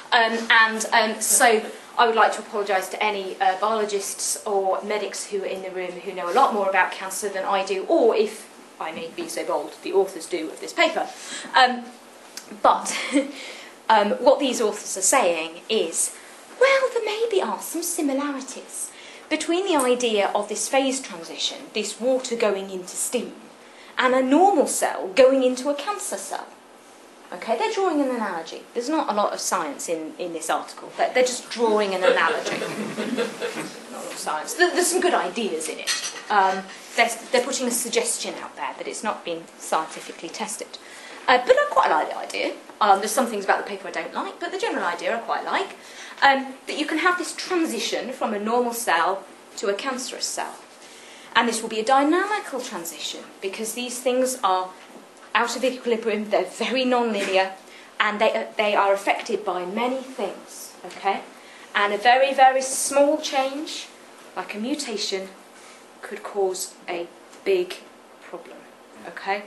So I would like to apologise to any biologists or medics who are in the room who know a lot more about cancer than I do, or if I may be so bold, the authors do of this paper. But what these authors are saying is, well, there maybe are some similarities between the idea of this phase transition, this water going into steam, and a normal cell going into a cancer cell. Okay, they're drawing an analogy. There's not a lot of science in this article. They're just drawing an analogy. Not a lot of science. There's some good ideas in it. They're putting a suggestion out there, but it's not been scientifically tested. But I quite like the idea. There's some things about the paper I don't like, but the general idea I quite like. That you can have this transition from a normal cell to a cancerous cell. And this will be a dynamical transition, because these things are out of equilibrium, they're very non-linear, and they are affected by many things, okay? And a very, very small change, like a mutation, could cause a big problem, okay?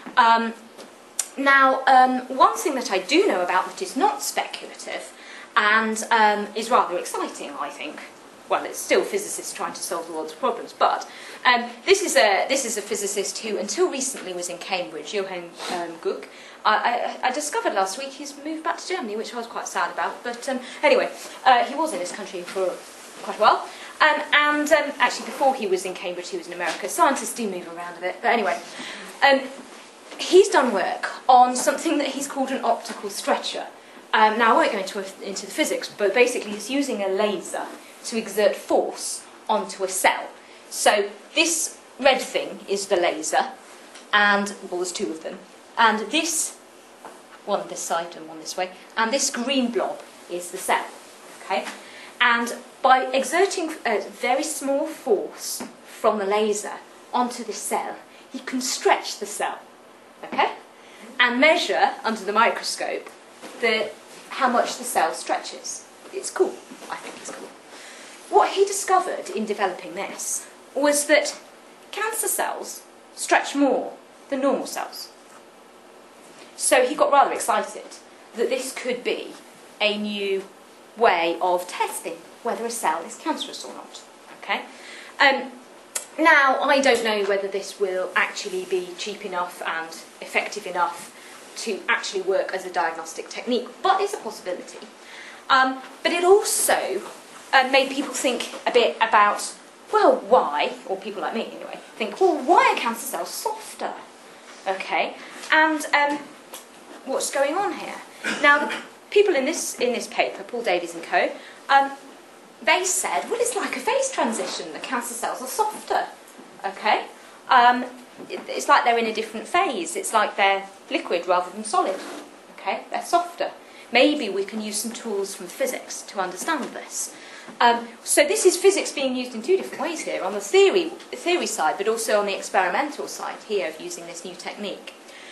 One thing that I do know about that is not speculative, and is rather exciting, I think. Well, it's still physicists trying to solve the world's problems, but this is a physicist who, until recently, was in Cambridge, Johann Guck. I discovered last week he's moved back to Germany, which I was quite sad about. But anyway, he was in this country for quite a while. Actually, before he was in Cambridge, he was in America. Scientists do move around a bit. But anyway, he's done work on something that he's called an optical stretcher. Now, I won't go into the physics, but basically he's using a laser to exert force onto a cell. So this red thing is the laser, and, well, there's 2 of them, and this, one this side and one this way, and this green blob is the cell, okay? And by exerting a very small force from the laser onto this cell, he can stretch the cell, okay? And measure, under the microscope, how much the cell stretches. It's cool. I think it's cool. What he discovered in developing this was that cancer cells stretch more than normal cells. So he got rather excited that this could be a new way of testing whether a cell is cancerous or not. Okay. Now, I don't know whether this will actually be cheap enough and effective enough to actually work as a diagnostic technique, but it's a possibility. But it also made people think a bit about, well, why, or people like me anyway, think, well, why are cancer cells softer? Okay, and what's going on here? Now, the people in this paper, Paul Davies and co., they said, well, it's like a phase transition. The cancer cells are softer. Okay, it's like they're in a different phase. It's like they're liquid rather than solid. Okay, they're softer. Maybe we can use some tools from physics to understand this. So this is physics being used in two different ways here, on the theory side, but also on the experimental side here of using this new technique.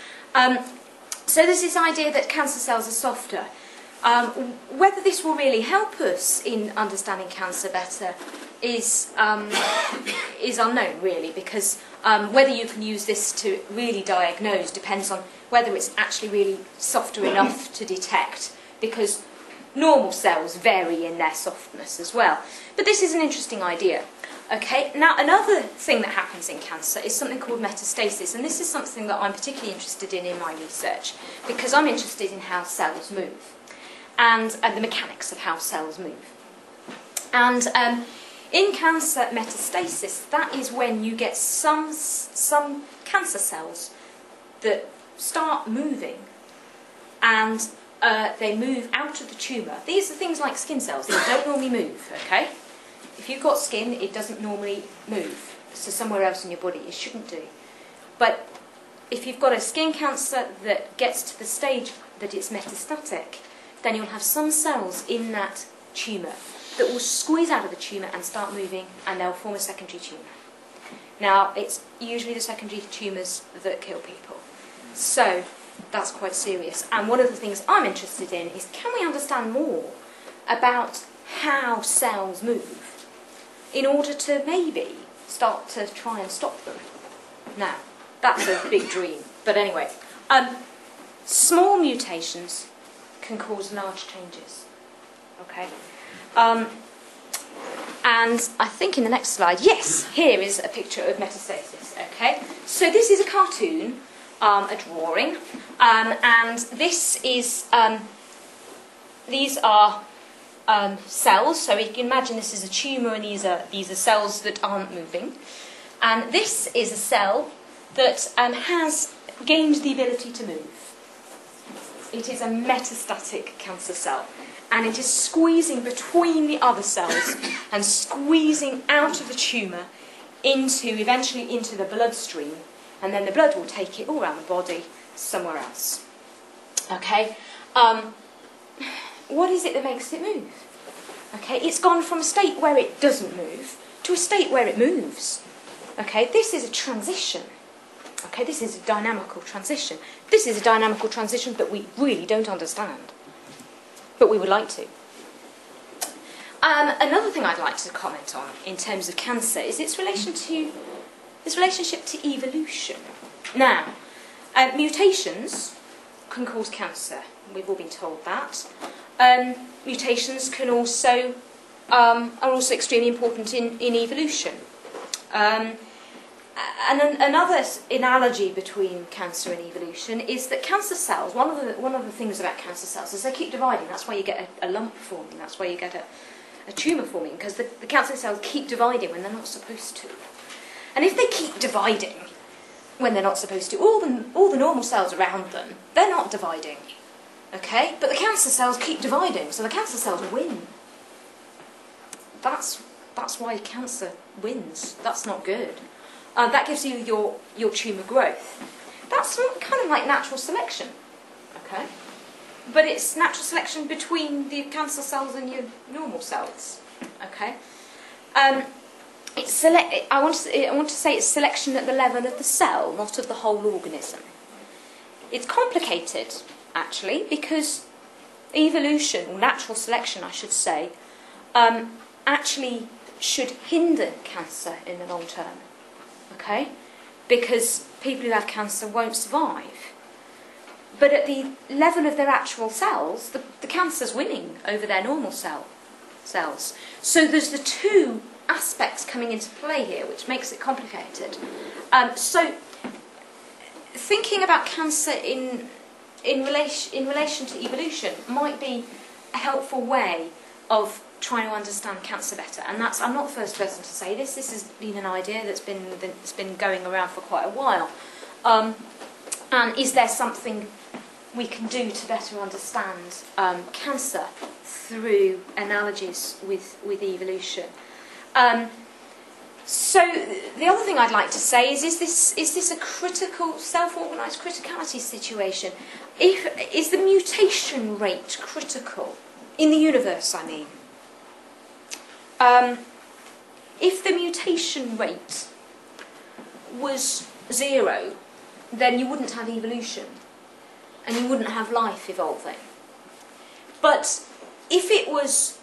So there's this idea that cancer cells are softer. Whether this will really help us in understanding cancer better is unknown, really, because whether you can use this to really diagnose depends on whether it's actually really softer enough to detect, because normal cells vary in their softness as well. But this is an interesting idea. Okay, now another thing that happens in cancer is something called metastasis, and this is something that I'm particularly interested in my research, because I'm interested in how cells move and the mechanics of how cells move. And in cancer metastasis, that is when you get some cancer cells that start moving, and they move out of the tumour. These are things like skin cells. They don't normally move, okay? If you've got skin, it doesn't normally move. So somewhere else in your body, it shouldn't do. But if you've got a skin cancer that gets to the stage that it's metastatic, then you'll have some cells in that tumour that will squeeze out of the tumour and start moving, and they'll form a secondary tumour. Now, it's usually the secondary tumours that kill people. So that's quite serious. And one of the things I'm interested in is, can we understand more about how cells move in order to maybe start to try and stop them? Now, that's a big dream. But anyway, small mutations can cause large changes. Okay? And I think in the next slide, yes, here is a picture of metastasis. Okay? So this is a cartoon, a drawing, and this is, these are cells. So you can imagine this is a tumour, and these are cells that aren't moving. And this is a cell that has gained the ability to move. It is a metastatic cancer cell, and it is squeezing between the other cells and squeezing out of the tumour eventually into the bloodstream, and then the blood will take it all around the body somewhere else. Okay, what is it that makes it move? Okay, it's gone from a state where it doesn't move to a state where it moves. Okay, this is a transition. Okay, this is a dynamical transition. This is a dynamical transition that we really don't understand, but we would like to. Another thing I'd like to comment on in terms of cancer is its relationship to evolution. Now, mutations can cause cancer. We've all been told that. Mutations can also are also extremely important in evolution. And another analogy between cancer and evolution is that cancer cells, one of the things about cancer cells is they keep dividing. That's why you get a lump forming. That's why you get a tumour forming, because the cancer cells keep dividing when they're not supposed to. And if they keep dividing when they're not supposed to, all the normal cells around them, they're not dividing. Okay? But the cancer cells keep dividing, so the cancer cells win. That's why cancer wins. That's not good. That gives you your tumour growth. That's kind of like natural selection, okay? But it's natural selection between the cancer cells and your normal cells, okay? I want to say it's selection at the level of the cell, not of the whole organism. It's complicated, actually, because evolution, or natural selection, I should say, actually should hinder cancer in the long term. Okay? Because people who have cancer won't survive. but at the level of their actual cells, the cancer's winning over their normal cells. So there's the two aspects coming into play here, which makes it complicated. So thinking about cancer in relation to evolution might be a helpful way of trying to understand cancer better. And I'm not the first person to say this. This has been an idea that's been going around for quite a while. And is there something we can do to better understand cancer through analogies with evolution? So the other thing I'd like to say is this a critical, self-organised criticality situation? Is the mutation rate critical in the universe, I mean? If the mutation rate was 0, then you wouldn't have evolution and you wouldn't have life evolving. But if it was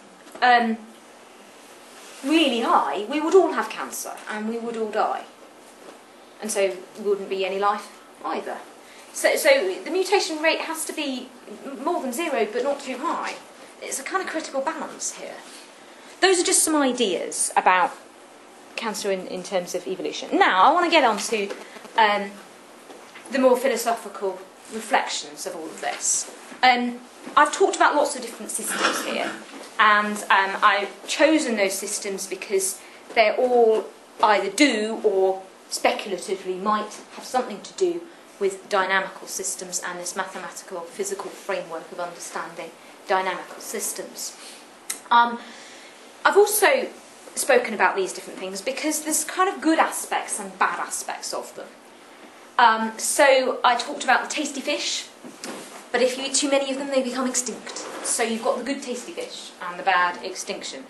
really high, we would all have cancer and we would all die. And so there wouldn't be any life either. So the mutation rate has to be more than 0 but not too high. It's a kind of critical balance here. Those are just some ideas about cancer in terms of evolution. Now, I want to get on to the more philosophical reflections of all of this. I've talked about lots of different systems here, and I've chosen those systems because they're all either do or speculatively might have something to do with dynamical systems and this mathematical physical framework of understanding dynamical systems. I've also spoken about these different things because there's kind of good aspects and bad aspects of them. So I talked about the tasty fish, but if you eat too many of them, they become extinct. So you've got the good tasty fish and the bad extinction.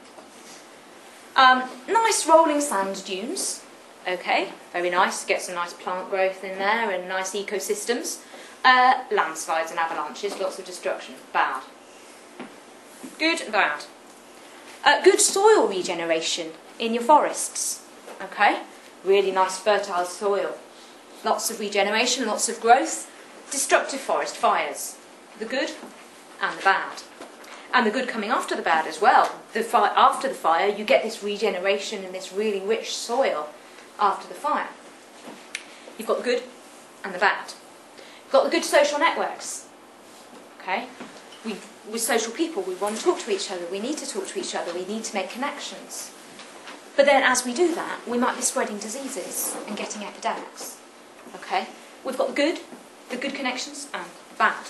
Nice rolling sand dunes. Okay, very nice. Get some nice plant growth in there and nice ecosystems. Landslides and avalanches, lots of destruction. Bad. Good and bad. Good soil regeneration in your forests. Okay, really nice fertile soil. Lots of regeneration, lots of growth. Destructive forest fires. The good and the bad. And the good coming after the bad as well. After the fire, you get this regeneration and this really rich soil after the fire. You've got the good and the bad. You've got the good social networks. Okay? We're social people, we want to talk to each other, we need to talk to each other, we need to make connections. But then as we do that, we might be spreading diseases and getting epidemics. Okay? We've got the good connections and the bad.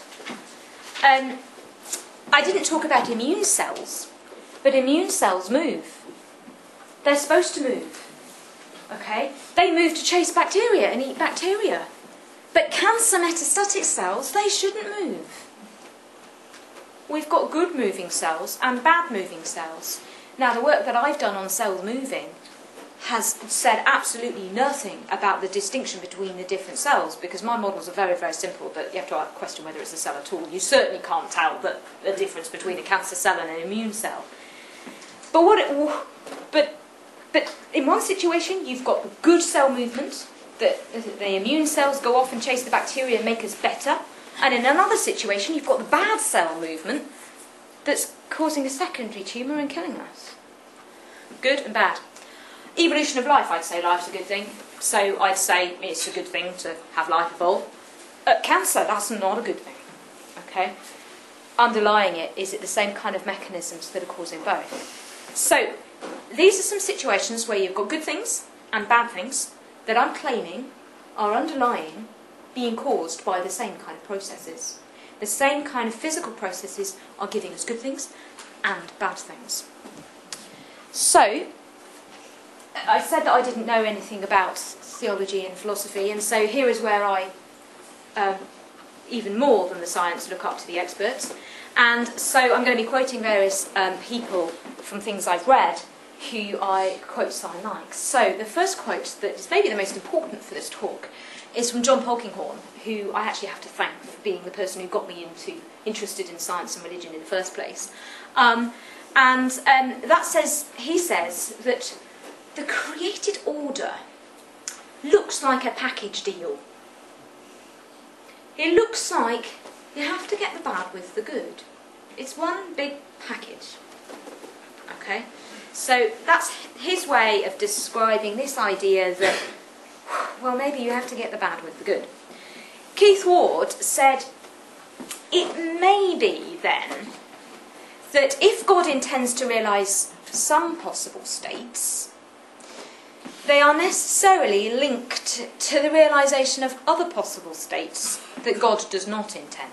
I didn't talk about immune cells, but immune cells move. They're supposed to move. Okay? They move to chase bacteria and eat bacteria. But cancer metastatic cells, they shouldn't move. We've got good moving cells and bad moving cells. Now, the work that I've done on cells moving has said absolutely nothing about the distinction between the different cells, because my models are very, very simple, but you have to question whether it's a cell at all. You certainly can't tell the difference between a cancer cell and an immune cell. But in one situation, you've got good cell movement, that the immune cells go off and chase the bacteria and make us better. And in another situation, you've got the bad cell movement that's causing a secondary tumour and killing us. Good and bad. Evolution of life, I'd say life's a good thing. So I'd say it's a good thing to have life evolve. Cancer, that's not a good thing. Okay? Underlying it, is it the same kind of mechanisms that are causing both? So these are some situations where you've got good things and bad things that I'm claiming are underlying being caused by the same kind of processes. The same kind of physical processes are giving us good things and bad things. So, I said that I didn't know anything about theology and philosophy, and so here is where I, even more than the science, look up to the experts. And so I'm going to be quoting various people from things I've read who I quotes I like. So the first quote that is maybe the most important for this talk is from John Polkinghorne, who I actually have to thank for being the person who got me interested in science and religion in the first place. He says that the created order looks like a package deal. it looks like you have to get the bad with the good. It's one big package. Okay? So that's his way of describing this idea that, well, maybe you have to get the bad with the good. Keith Ward said, it may be then that if God intends to realise some possible states, they are necessarily linked to the realisation of other possible states that God does not intend.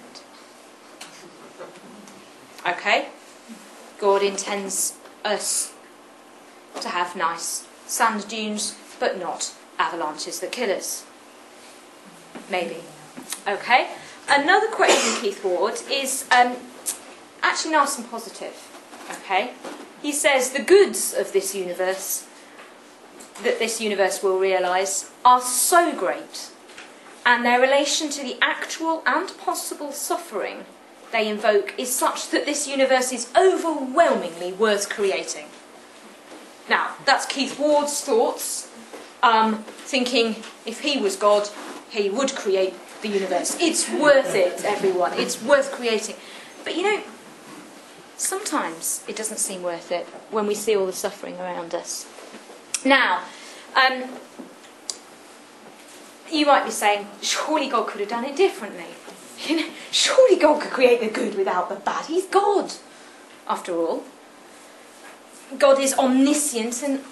Okay? God intends us to have nice sand dunes, but not avalanches that kill us. Maybe. Okay? Another quote from Keith Ward is actually nice and positive. Okay? He says, the goods of this universe, that this universe will realise, are so great, and their relation to the actual and possible suffering they invoke is such that this universe is overwhelmingly worth creating. Now, that's Keith Ward's thoughts, thinking if he was God, he would create the universe. It's worth it, everyone. It's worth creating. But you know, sometimes it doesn't seem worth it when we see all the suffering around us. Now, you might be saying, surely God could have done it differently. You know, surely God could create the good without the bad. He's God, after all. God is omniscient and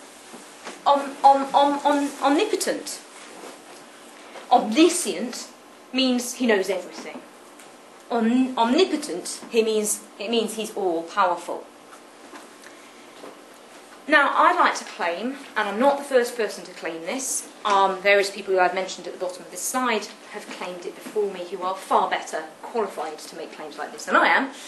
omnipotent. Omniscient means he knows everything. Omnipotent, it means he's all-powerful. Now, I'd like to claim, and I'm not the first person to claim this, various people who I've mentioned at the bottom of this slide have claimed it before me, who are far better qualified to make claims like this than I am,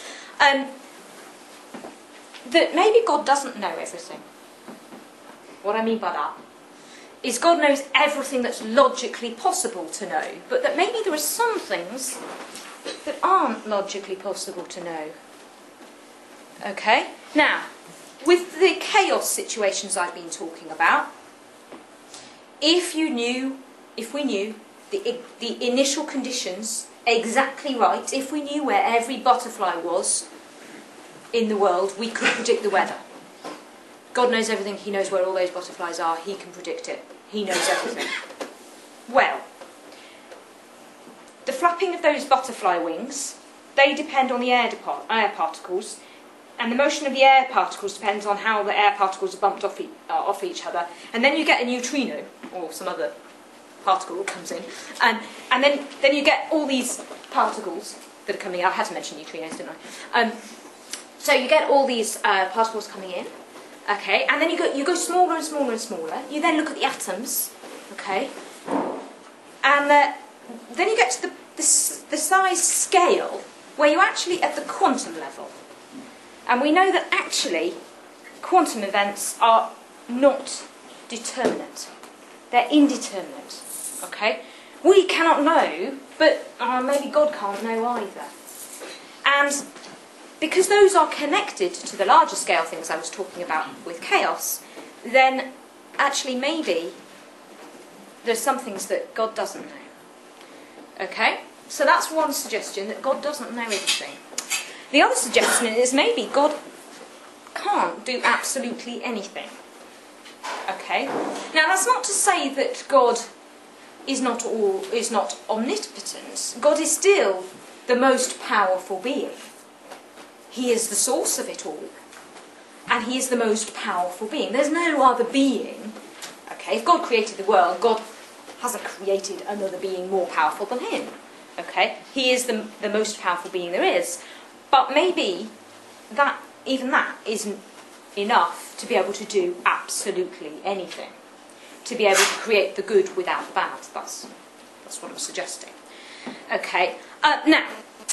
that maybe God doesn't know everything. What I mean by that is God knows everything that's logically possible to know, but that maybe there are some things that aren't logically possible to know. Okay? Now, with the chaos situations I've been talking about, if we knew the initial conditions exactly right, if we knew where every butterfly was in the world, we could predict the weather. God knows everything, he knows where all those butterflies are, he can predict it. He knows everything. Well, the flapping of those butterfly wings, they depend on the air particles, and the motion of the air particles depends on how the air particles are bumped off each other. And then you get a neutrino, or some other particle that comes in. And then you get all these particles that are coming out. I had to mention neutrinos, didn't I? So you get all these particles coming in. Okay, and then you go smaller and smaller and smaller. You then look at the atoms. Okay. And then you get to the size scale where you're actually at the quantum level. And we know that actually quantum events are not determinate. They're indeterminate. Okay? We cannot know, but maybe God can't know either. And because those are connected to the larger scale things I was talking about with chaos, then actually maybe there's some things that God doesn't know. Okay? So that's one suggestion, that God doesn't know everything. The other suggestion is maybe God can't do absolutely anything. Okay? Now that's not to say that God is not omnipotent. God is still the most powerful being. He is the source of it all. And he is the most powerful being. There's no other being. Okay? If God created the world, God hasn't created another being more powerful than him. Okay? He is the most powerful being there is. But maybe even that isn't enough to be able to do absolutely anything. To be able to create the good without the bad. That's what I'm suggesting. Okay. Now,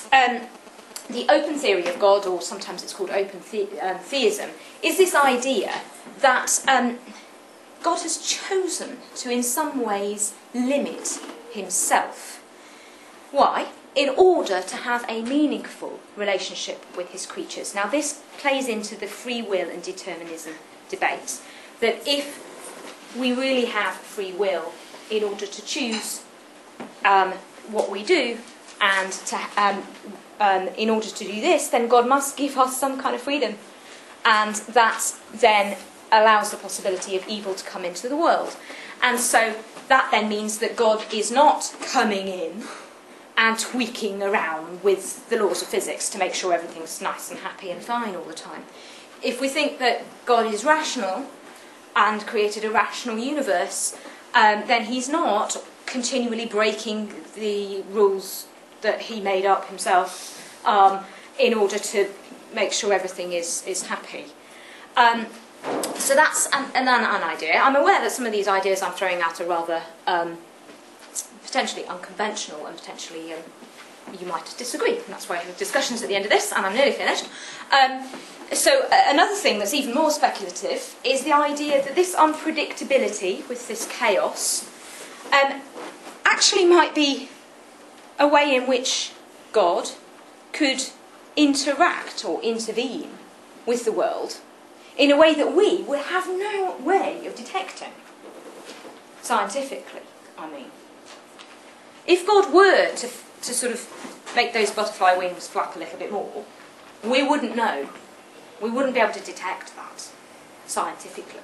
the open theory of God, or sometimes it's called open theism, is this idea that God has chosen to, in some ways, limit himself. Why? In order to have a meaningful relationship with his creatures. Now this plays into the free will and determinism debate, that if we really have free will in order to choose what we do, And in order to do this, then God must give us some kind of freedom. And that then allows the possibility of evil to come into the world. And so that then means that God is not coming in and tweaking around with the laws of physics to make sure everything's nice and happy and fine all the time. If we think that God is rational and created a rational universe, then he's not continually breaking the rules that he made up himself in order to make sure everything is happy. So that's an idea. I'm aware that some of these ideas I'm throwing out are rather potentially unconventional and potentially you might disagree. And that's why I have discussions at the end of this, and I'm nearly finished. So another thing that's even more speculative is the idea that this unpredictability with this chaos actually might be a way in which God could interact or intervene with the world in a way that we would have no way of detecting, scientifically, I mean. If God were to sort of make those butterfly wings flap a little bit more, we wouldn't know. We wouldn't be able to detect that scientifically.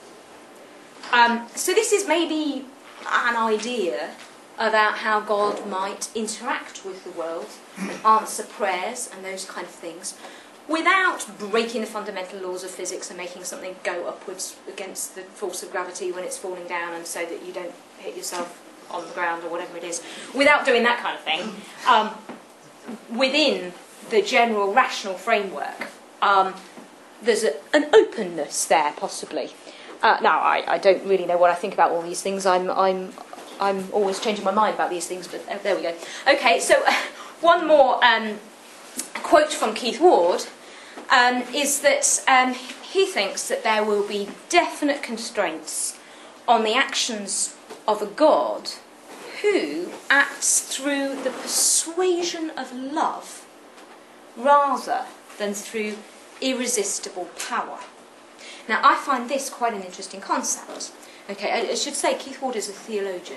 So this is maybe an idea about how God might interact with the world and answer prayers and those kind of things without breaking the fundamental laws of physics and making something go upwards against the force of gravity when it's falling down and so that you don't hit yourself on the ground or whatever it is. Without doing that kind of thing, within the general rational framework, there's an openness there, possibly. Now, I don't really know what I think about all these things. I'm always changing my mind about these things, but there we go. Okay, so one more quote from Keith Ward is that he thinks that there will be definite constraints on the actions of a God who acts through the persuasion of love rather than through irresistible power. Now, I find this quite an interesting concept. Okay, I should say Keith Ward is a theologian.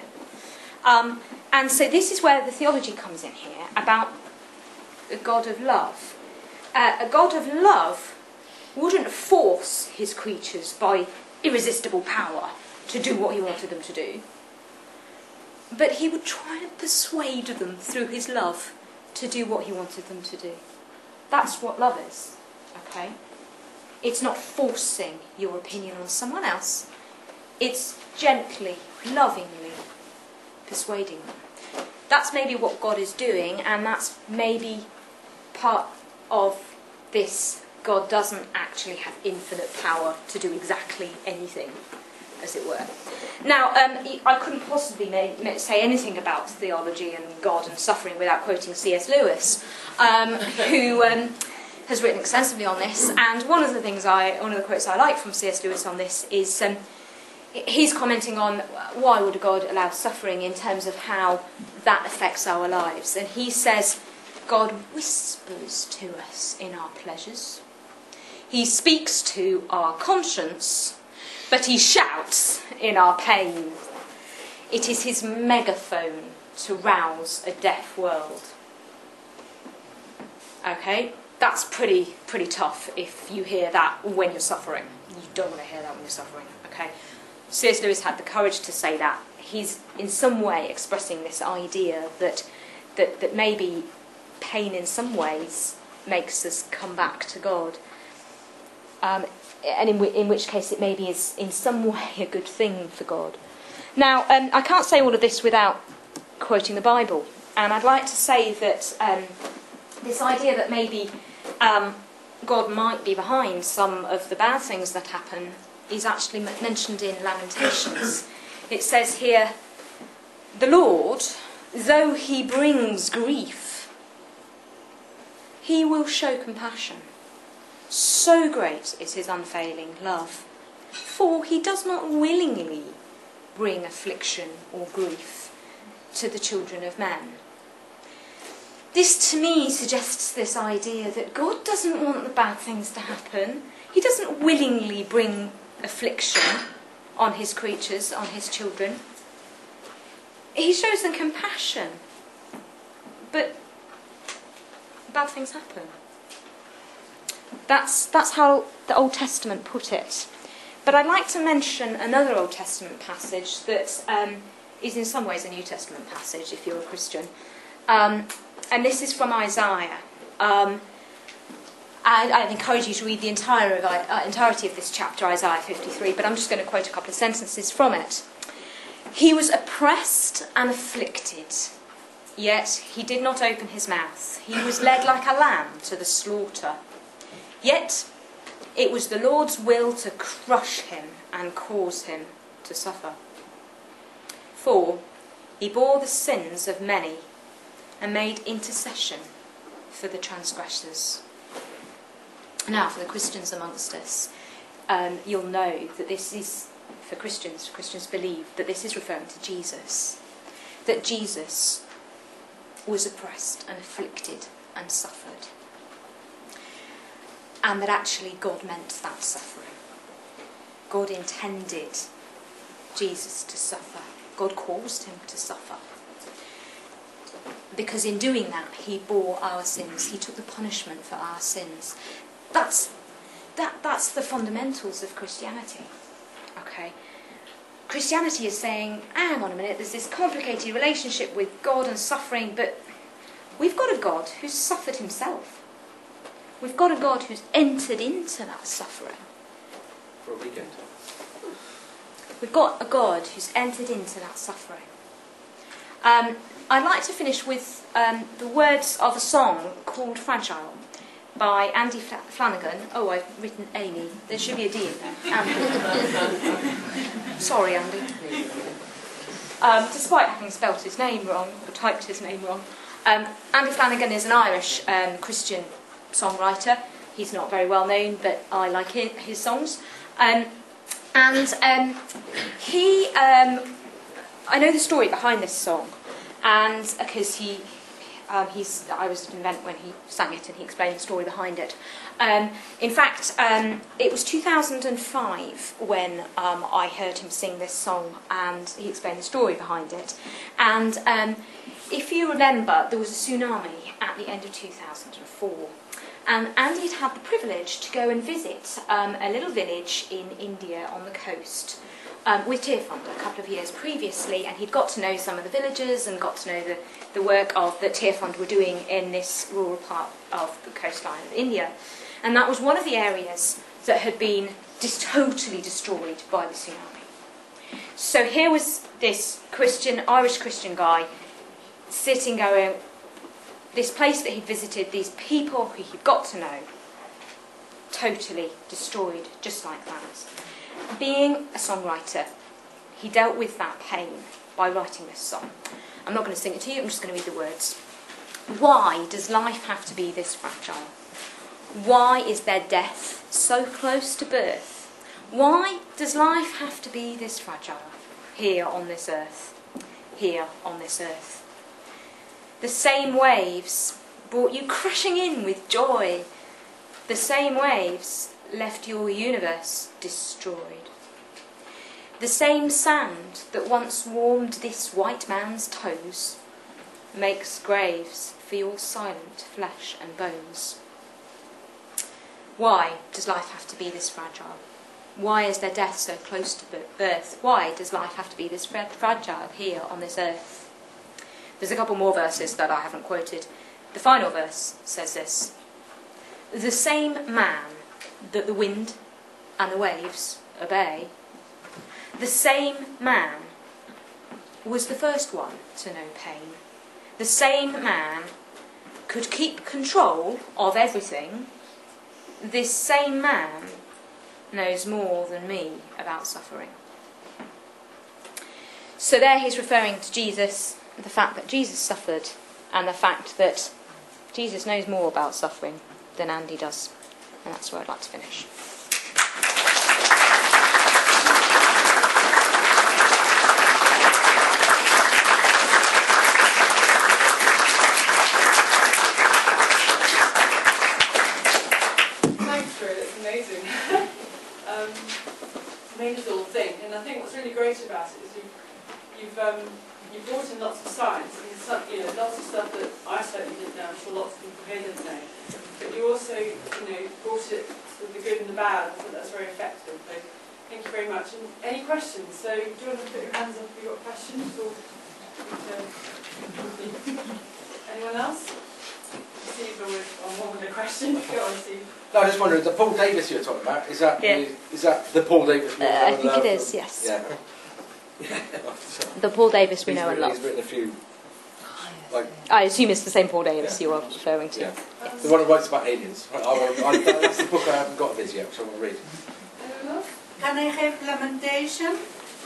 And so this is where the theology comes in here, about a God of love. A God of love wouldn't force his creatures by irresistible power to do what he wanted them to do. But he would try and persuade them through his love to do what he wanted them to do. That's what love is, okay? It's not forcing your opinion on someone else. It's gently, lovingly persuading them. That's maybe what God is doing, and that's maybe part of this. God doesn't actually have infinite power to do exactly anything, as it were. Now, I couldn't possibly say anything about theology and God and suffering without quoting C.S. Lewis, who has written extensively on this. And one of the quotes I like from C.S. Lewis on this is he's commenting on why would God allow suffering in terms of how that affects our lives. And he says, God whispers to us in our pleasures. He speaks to our conscience, but he shouts in our pain. It is his megaphone to rouse a deaf world. Okay, that's pretty tough if you hear that when you're suffering. You don't want to hear that when you're suffering. Okay, C.S. Lewis had the courage to say that. He's in some way expressing this idea that maybe pain in some ways makes us come back to God. And in which case it maybe is in some way a good thing for God. Now, I can't say all of this without quoting the Bible. And I'd like to say that this idea that maybe God might be behind some of the bad things that happen is actually mentioned in Lamentations. It says here, the Lord, though he brings grief, he will show compassion. So great is his unfailing love, for he does not willingly bring affliction or grief to the children of men. This to me suggests this idea that God doesn't want the bad things to happen. He doesn't willingly bring affliction on his creatures, on his children. He shows them compassion, but bad things happen. That's how the Old Testament put it. But I'd like to mention another Old Testament passage that is in some ways a New Testament passage, if you're a Christian. And this is from Isaiah. I'd encourage you to read the entirety of this chapter, Isaiah 53, but I'm just going to quote a couple of sentences from it. He was oppressed and afflicted, yet he did not open his mouth. He was led like a lamb to the slaughter. Yet it was the Lord's will to crush him and cause him to suffer. For he bore the sins of many and made intercession for the transgressors. Now, for the Christians amongst us, you'll know that this is, for Christians believe that this is referring to Jesus. That Jesus was oppressed and afflicted and suffered. And that actually God meant that suffering. God intended Jesus to suffer. God caused him to suffer. Because in doing that, he bore our sins. He took the punishment for our sins. That's the fundamentals of Christianity. Okay? Christianity is saying, hang on a minute, there's this complicated relationship with God and suffering, but we've got a God who's suffered himself. We've got a God who's entered into that suffering. For a weekend. We've got a God who's entered into that suffering. I'd like to finish with the words of a song called Fragile by Andy Flanagan. Oh, I've written Amy. There should be a D in there. Andy. Sorry, Andy. Despite having spelt his name wrong, or typed his name wrong. Andy Flanagan is an Irish Christian songwriter. He's not very well known, but I like his songs. He, I know the story behind this song, and because I was at an event when he sang it, and he explained the story behind it. In fact, it was 2005 when I heard him sing this song, and he explained the story behind it. And if you remember, there was a tsunami at the end of 2004. And Andy had the privilege to go and visit a little village in India on the coast with Tearfund a couple of years previously, and he'd got to know some of the villagers and got to know the work that Tearfund were doing in this rural part of the coastline of India. And that was one of the areas that had been totally destroyed by the tsunami. So here was this Irish Christian guy sitting going, this place that he'd visited, these people who he'd got to know, totally destroyed, just like that. Being a songwriter, he dealt with that pain by writing this song. I'm not going to sing it to you, I'm just going to read the words. Why does life have to be this fragile? Why is there death so close to birth? Why does life have to be this fragile? Here on this earth. Here on this earth. The same waves brought you crashing in with joy. The same waves left your universe destroyed. The same sand that once warmed this white man's toes makes graves for your silent flesh and bones. Why does life have to be this fragile? Why is there death so close to birth? Why does life have to be this fragile here on this earth? There's a couple more verses that I haven't quoted. The final verse says this. The same man that the wind and the waves obey, the same man was the first one to know pain. The same man could keep control of everything. This same man knows more than me about suffering. So there he's referring to Jesus, the fact that Jesus suffered, and the fact that Jesus knows more about suffering than Andy does. And that's where I'd like to finish. Thanks, Drew, that's amazing. Amazing little thing, and I think what's really great about it is you've brought in lots of science, and lots of stuff that I certainly didn't know, I'm sure lots of people here didn't know. much. And any questions? So do you want to put your hands up if you've got questions? Or anyone else? Steve on one with a question. Go on, Steve. No, I just wondered, the Paul Davis you're talking about, is that, Yeah. is that the Paul Davis? I think it is, yes. Yeah. The Paul Davis we know and love. He's written a few, like, I assume it's the same Paul Davis you are referring to. yeah. The one who writes about aliens. That's the book I haven't got of his yet, so I want to read. Anyone else? Can I have lamentation?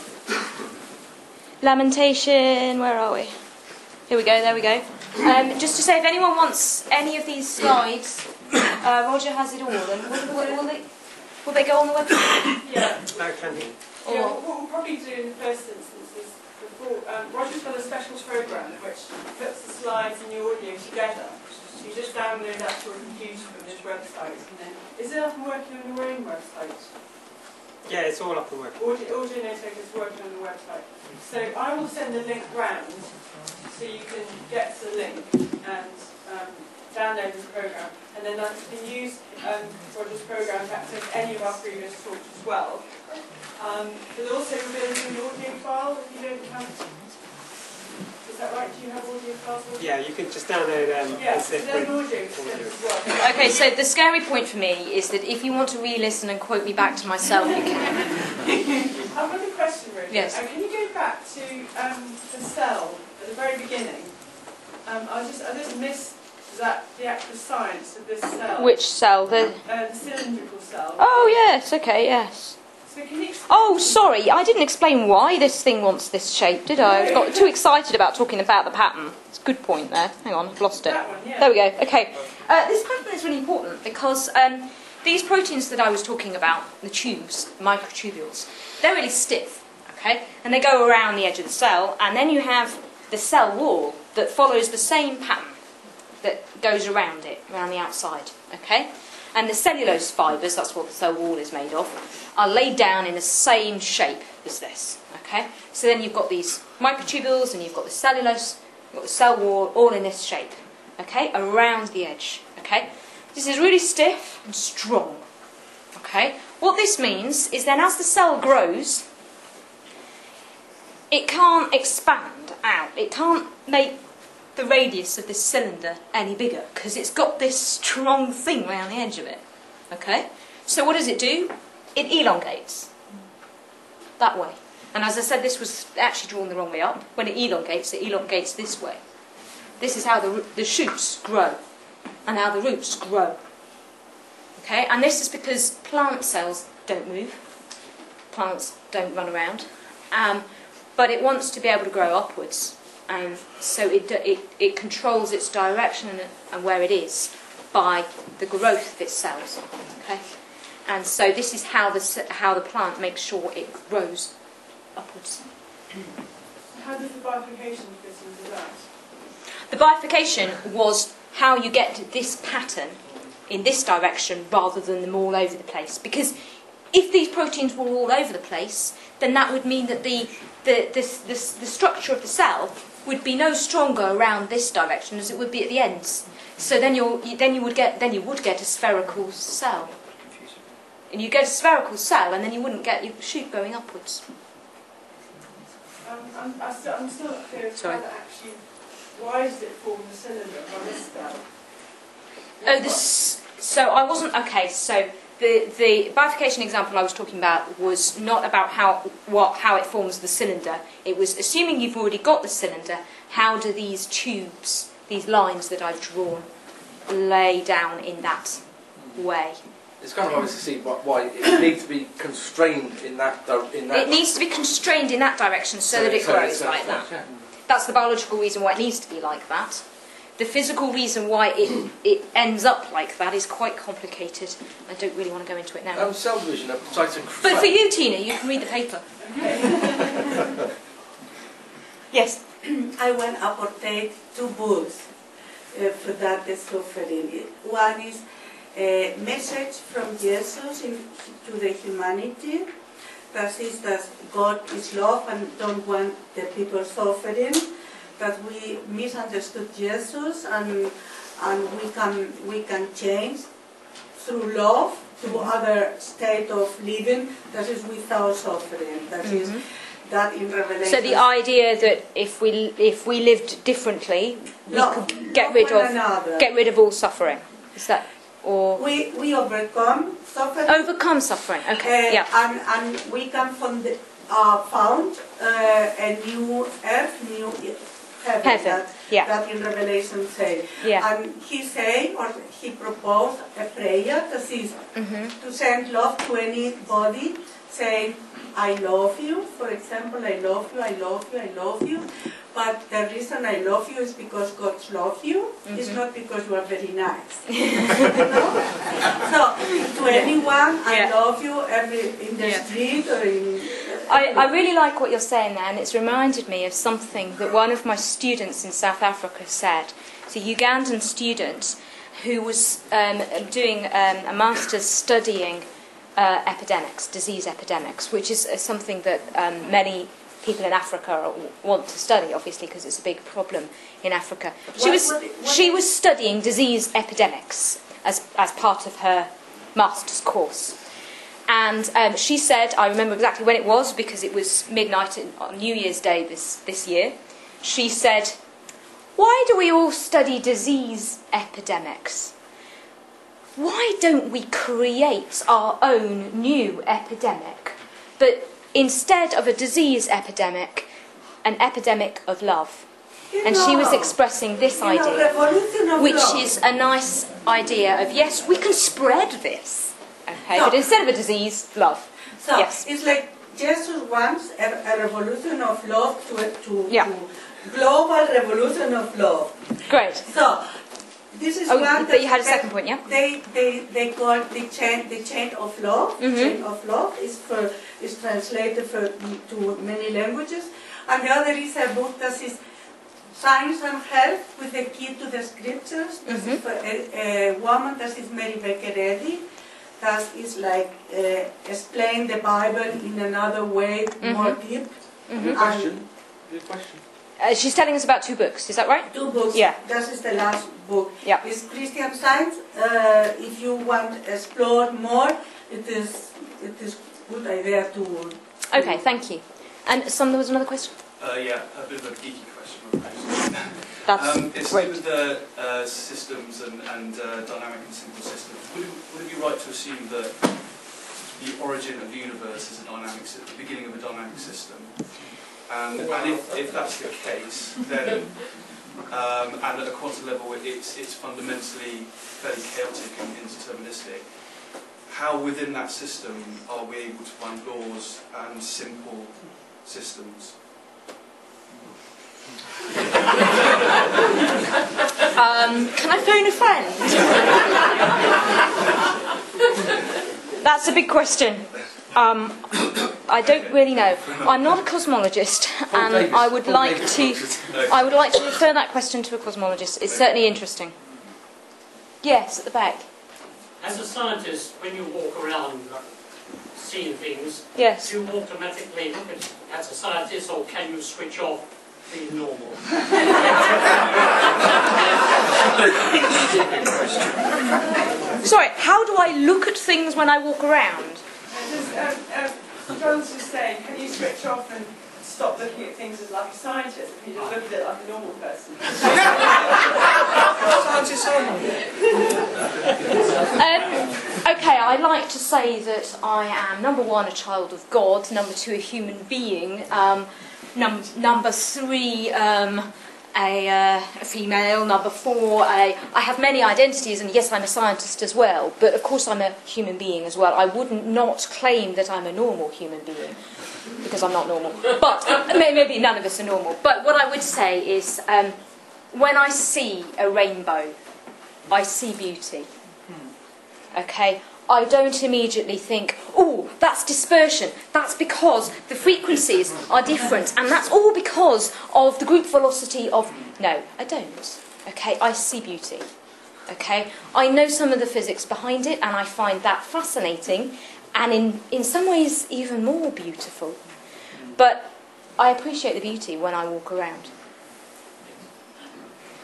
Lamentation, where are we? Here we go, there we go. Just to say, if anyone wants any of these slides, Roger has it all. And will they go on the website? Yeah. I can hear. Yeah, what we'll probably do in the first instance is, before, Roger's got a specials programme which puts the slides and the audio together. So you just download that to your computer from his website. And then, is it up and working on your own website? Yeah, it's all up and working. Audio Notaker is working on the website. So I will send a link round so you can get to the link and download this programme. And then you can use Roger's programme to access any of our previous talks as well. But also we're going to do an audio file if you don't have. Is that right? Do you have audio files? Yeah, you can just download Yes, the there's an audio as well. Okay, so the scary point for me is that if you want to re-listen and quote me back to myself, you can. I've got a question, Roger. Yes. Can you go back to the cell at the very beginning? I just missed that the actual science of this cell. Which cell? The cylindrical cell. Oh yes, okay, yes. So can you explain? Oh, sorry, I didn't explain why this thing wants this shape, did I? I got too excited about talking about the pattern. It's a good point there. Hang on, I've lost it. That one, yeah. There we go. Okay. This pattern is really important because these proteins that I was talking about, the tubes, microtubules, they're really stiff, okay? And they go around the edge of the cell, and then you have the cell wall that follows the same pattern that goes around it, around the outside, okay? And the cellulose fibres, that's what the cell wall is made of, are laid down in the same shape as this, okay? So then you've got these microtubules and you've got the cellulose, you've got the cell wall, all in this shape, okay? Around the edge, okay? This is really stiff and strong, okay? What this means is then as the cell grows, it can't expand out. It can't make the radius of this cylinder any bigger because it's got this strong thing around the edge of it, okay? So what does it do? It elongates that way. And as I said, this was actually drawn the wrong way up. When it elongates this way. This is how the shoots grow and how the roots grow. Okay, and this is because plant cells don't move. Plants don't run around. But it wants to be able to grow upwards. And so it controls its direction and where it is by the growth of its cells. Okay, and so this is how the plant makes sure it grows upwards. How does the bifurcation fit into that? The bifurcation was how you get to this pattern in this direction rather than them all over the place. Because if these proteins were all over the place, then that would mean that the structure of the cell would be no stronger around this direction as it would be at the ends. So then you would get a spherical cell. And you get a spherical cell, and then you wouldn't get your shoot going upwards. I'm still not clear as to how that actually. Why does it form the cylinder on this cell? So I wasn't okay. So the bifurcation example I was talking about was not about how it forms the cylinder. It was assuming you've already got the cylinder. How do these tubes, these lines that I've drawn, lay down in that way? It's kind of obvious to see why it needs to be constrained in that. It needs to be constrained in that direction so that it grows like that. Yeah. That's the biological reason why it needs to be like that. The physical reason why it ends up like that is quite complicated. I don't really want to go into it now. Cell division, besides But for you, Tina, you can read the paper. Yes. I want to apportate two books for that suffering. One is a message from Jesus to the humanity that says that God is love and don't want the people suffering. That we misunderstood Jesus and we can change through love to other state of living that is without suffering. That is that in Revelation. So the idea that if we lived differently, we could get rid of all suffering. Is that or we overcome suffering? Overcome suffering. Okay. Yeah. And we can found a new earth, new heaven. That in Revelation say. Yeah. And he proposed a prayer that is to send love to anybody, saying, I love you, for example, I love you, I love you, I love you. But the reason I love you is because God loves you. It's not because you are very nice. So, to anyone, I love you in the street or in... I really like what you're saying there, and it's reminded me of something that one of my students in South Africa said. It's a Ugandan student who was doing a master's studying epidemics, disease epidemics, which is something that many people in Africa want to study, obviously, because it's a big problem in Africa. She was studying disease epidemics as part of her master's course. And she said, I remember exactly when it was, because it was midnight on New Year's Day this year, she said, why do we all study disease epidemics? Why don't we create our own new epidemic? But instead of a disease epidemic, an epidemic of love. And she was expressing this idea, which is a nice idea of, yes, we can spread this. Okay, but instead of a disease, love. So it's like Jesus wants a revolution of love to global revolution of love. Great. So this is one but you had a second point, yeah? They call the chain of love. Chain of love is translated to many languages, and the other is a book that is Science and Health with the key to the scriptures. This is for a woman that is Mary Baker Eddy. That is like explain the Bible in another way, more deep. Good question. She's telling us about 2 books, is that right? 2 books. Yeah. That is the last book. Yeah. It's Christian Science. If you want to explore more, it is good idea to. Okay, thank you. And there was another question. Yeah, a bit of a geeky question. It's great. to do with the systems and dynamic and simple systems. Would it be right to assume that the origin of the universe is the beginning of a dynamic system? And if that's the case, then and at a quantum level it's fundamentally fairly chaotic and indeterministic, how within that system are we able to find laws and simple systems? Can I phone a friend? That's a big question. I don't really know. I'm not a cosmologist, and I would like to refer that question to a cosmologist. It's certainly interesting. Yes, at the back. As a scientist, when you walk around seeing things, yes, do you automatically look at as a scientist, or can you switch off being normal? Sorry, how do I look at things when I walk around? John's just saying, can you switch off and stop looking at things as like a scientist? Can you just look at it like a normal person? Okay, I like to say that I am, number 1, a child of God, number 2, a human being, number 3, a female, number 4, I have many identities, and yes, I'm a scientist as well, but of course I'm a human being as well. I wouldn't not claim that I'm a normal human being, because I'm not normal, but maybe none of us are normal. But what I would say is, when I see a rainbow, I see beauty, okay? I don't immediately think, oh, that's dispersion. That's because the frequencies are different, and that's all because of the group velocity of... No, I don't. Okay, I see beauty. Okay, I know some of the physics behind it, and I find that fascinating, and in some ways even more beautiful. But I appreciate the beauty when I walk around.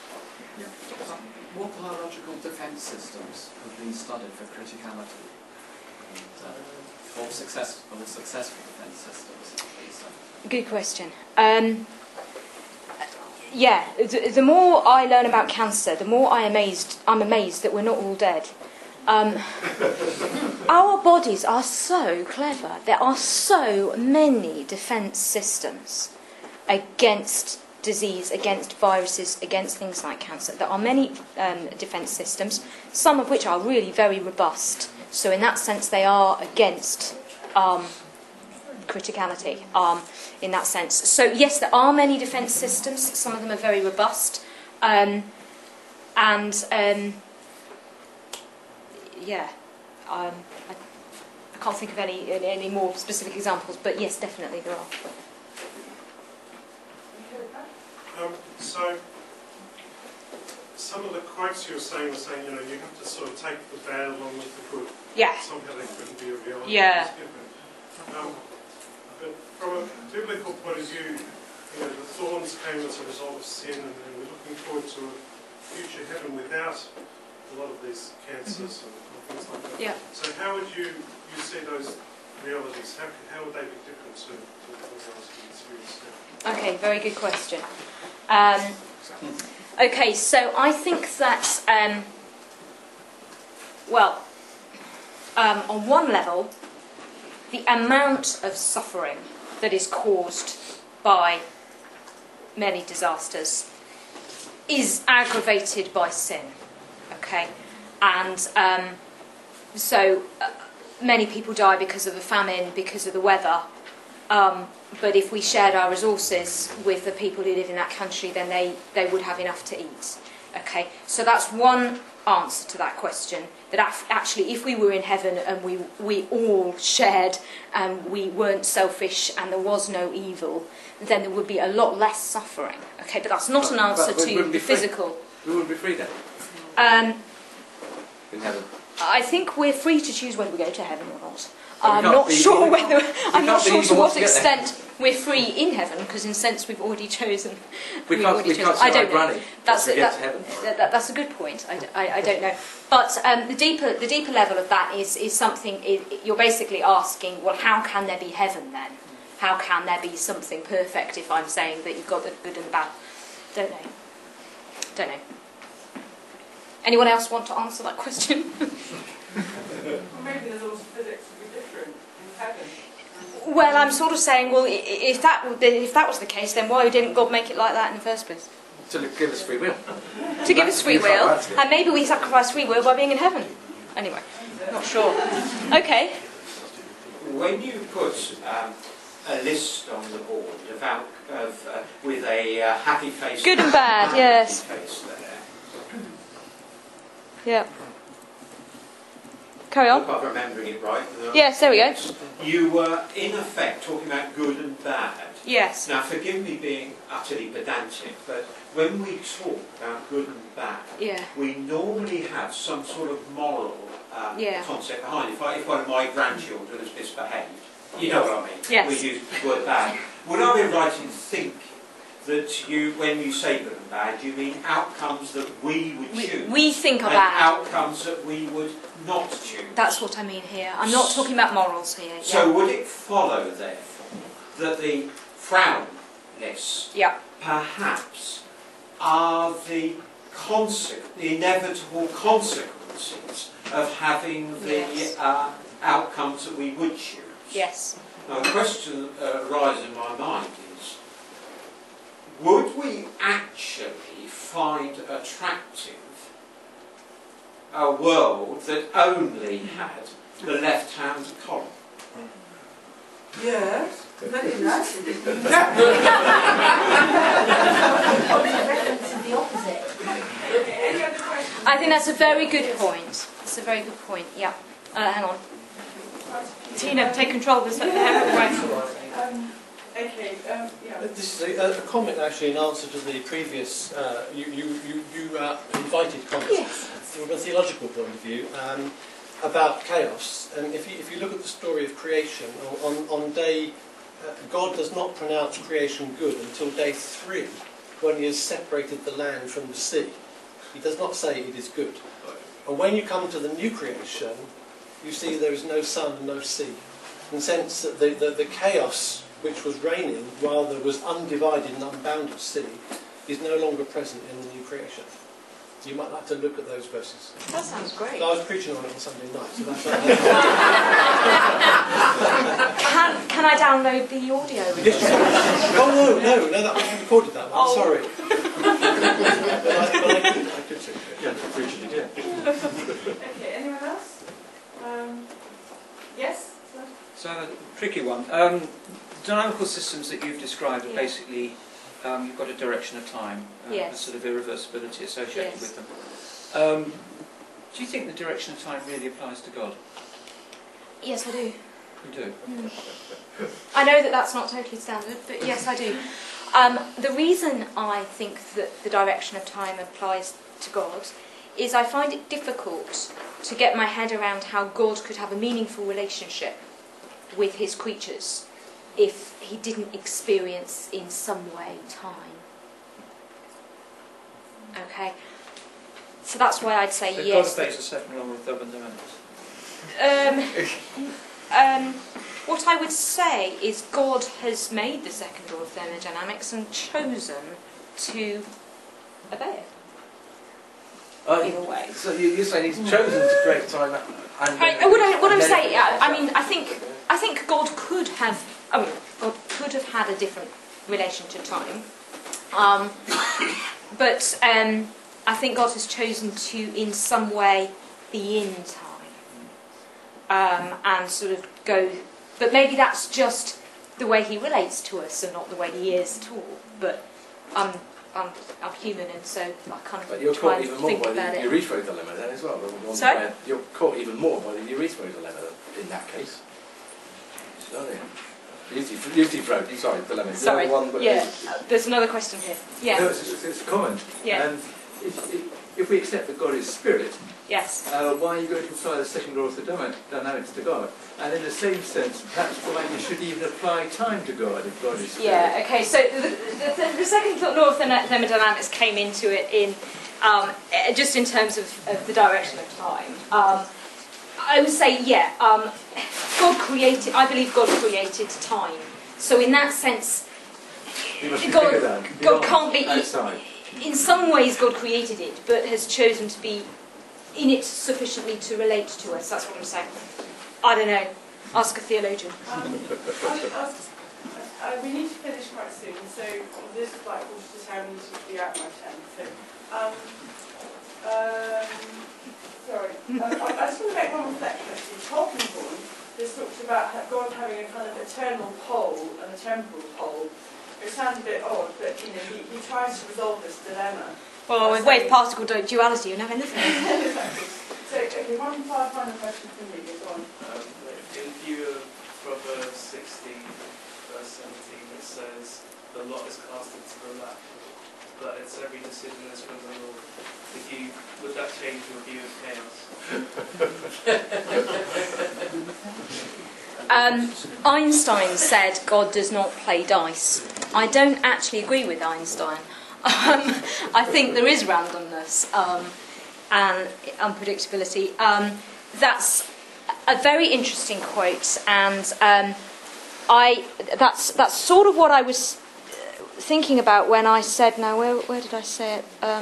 What biological defence systems have been studied for criticality? more successful defence systems, please? Good question. Yeah, the more I learn about cancer, the more I'm amazed that we're not all dead. Our bodies are so clever. There are so many defence systems against disease, against viruses, against things like cancer. There are many defence systems, some of which are really very robust. So in that sense, they are against criticality, in that sense. So yes, there are many defence systems. Some of them are very robust. Yeah, I can't think of any more specific examples, but yes, definitely there are. So, some of the quotes you were saying, you know, you have to sort of take the bad along with the good. Yeah. Somehow they couldn't be a reality. Yeah. But from a biblical point of view, you know, the thorns came as a result of sin, and we're looking forward to a future heaven without a lot of these cancers and things like that. Yeah. So how would you see those realities? How would they be different to the realities you see? Okay, very good question. Okay, so I think that, on one level, the amount of suffering that is caused by many disasters is aggravated by sin. Okay, and so many people die because of the famine, because of the weather. But if we shared our resources with the people who live in that country, then they would have enough to eat. Okay, so that's one answer to that question. That actually, if we were in heaven and we all shared and we weren't selfish and there was no evil, then there would be a lot less suffering. Okay, but that's not an answer to the physical. We wouldn't be free then. In heaven. I think we're free to choose whether we go to heaven or not. I'm not sure to what extent we're free in heaven, because in a sense we've already chosen. We can't I don't know. know. That's a good point. I don't know. But the deeper level of that is something. You're basically asking, well, how can there be heaven then? How can there be something perfect if I'm saying that you've got the good and the bad? Don't know. Anyone else want to answer that question? Well, maybe the laws of physics would be different in heaven. Well, I'm sort of saying, well, if that was the case, then why didn't God make it like that in the first place? To give us free will. To give us free will, and maybe we sacrifice free will by being in heaven. Anyway, not sure. Okay. When you put a list on the board with a happy face, good and bad, yes. Face there. Yeah. Carry on. If I'm remembering it right. Yes, there we go. You were, in effect, talking about good and bad. Yes. Now, forgive me being utterly pedantic, but when we talk about good and bad, we normally have some sort of moral concept behind it. If one of my grandchildren has misbehaved, you know what I mean? Yes. We use the word bad. Would I be right in thinking that when you say good and bad, you mean outcomes that we would choose? We think are and bad. Outcomes that we would not choose. That's what I mean here. I'm not talking about morals here. So would it follow, therefore, that the frown lists perhaps are the inevitable consequences of having the outcomes that we would choose? Yes. Now, the question arises in my mind is, would we actually find attractive a world that only had the left-hand column? Yes, very nice. I think that's a very good point. That's a very good point. Yeah. Hang on. Tina, take control of this. This is a comment actually in answer to the previous. You invited comments from a theological point of view about chaos. And if you look at the story of creation, on day God does not pronounce creation good until day 3, when He has separated the land from the sea. He does not say it is good. And when you come to the new creation, you see there is no sun and no sea. In the sense that the chaos which was reigning while there was undivided and unbounded sea is no longer present in the new creation. You might like to look at those verses. That sounds great. So I was preaching on it on Sunday night, so that's Can I download the audio? Oh no, that I recorded that one. Sorry. but I could sing it. Yeah, preaching again. Okay, anyone else? Yes? So a tricky one. Dynamical systems that you've described are basically you've got a direction of time, a sort of irreversibility associated with them. Do you think the direction of time really applies to God? Yes, I do. You do? I know that that's not totally standard, but yes, I do. The reason I think that the direction of time applies to God is I find it difficult to get my head around how God could have a meaningful relationship with his creatures if he didn't experience in some way time. Okay? So that's why I'd say so yes. God makes a second law of thermodynamics. What I would say is God has made the second law of thermodynamics and chosen to obey it. In a way. So you're saying he's chosen to create time and... What I'm saying, I mean, I think God could have, God could have had a different relation to time, but I think God has chosen to, in some way, be in time, and sort of go. But maybe that's just the way he relates to us, and not the way he is at all. But I'm human, and so I kind of but you're try caught and even more think by about the it. Erythro dilemma then as well. Sorry? You're caught even more by the Erythro dilemma in that case. Sorry. Erythro, sorry, dilemma. Sorry, The other one, yeah. There's another question here. Yeah. No, it's a comment. Yeah. And if we accept that God is spirit, yes. Why are you going to apply the second law of thermodynamics to God? And in the same sense, perhaps why you should even apply time to God if God is spirit. Yeah, okay, so the second law of thermodynamics came into it in just in terms of the direction of time. I would say, I believe God created time. So in that sense, God can't be outside. In some ways God created it, but has chosen to be in it sufficiently to relate to us. That's what I'm saying. I don't know. Ask a theologian. We need to finish quite soon, so this is like just how we need to be out by 10. So, sorry. I just want to make one reflection actually. Tolkien this talks about God having a kind of eternal pole and a temporal pole. It sounds a bit odd, but he tries to resolve this dilemma. Well, with wave particle duality, you never live there. Exactly. So, okay, one final question from you. Go on. In view of Proverbs 16, verse 17, it says, "The lot is cast into the lap, but it's every decision is from the Lord." Would that change your view of chaos? Einstein said God does not play dice. I don't actually agree with Einstein. I think there is randomness and unpredictability. That's a very interesting quote, and that's sort of what I was thinking about when I said. Now, where did I say it?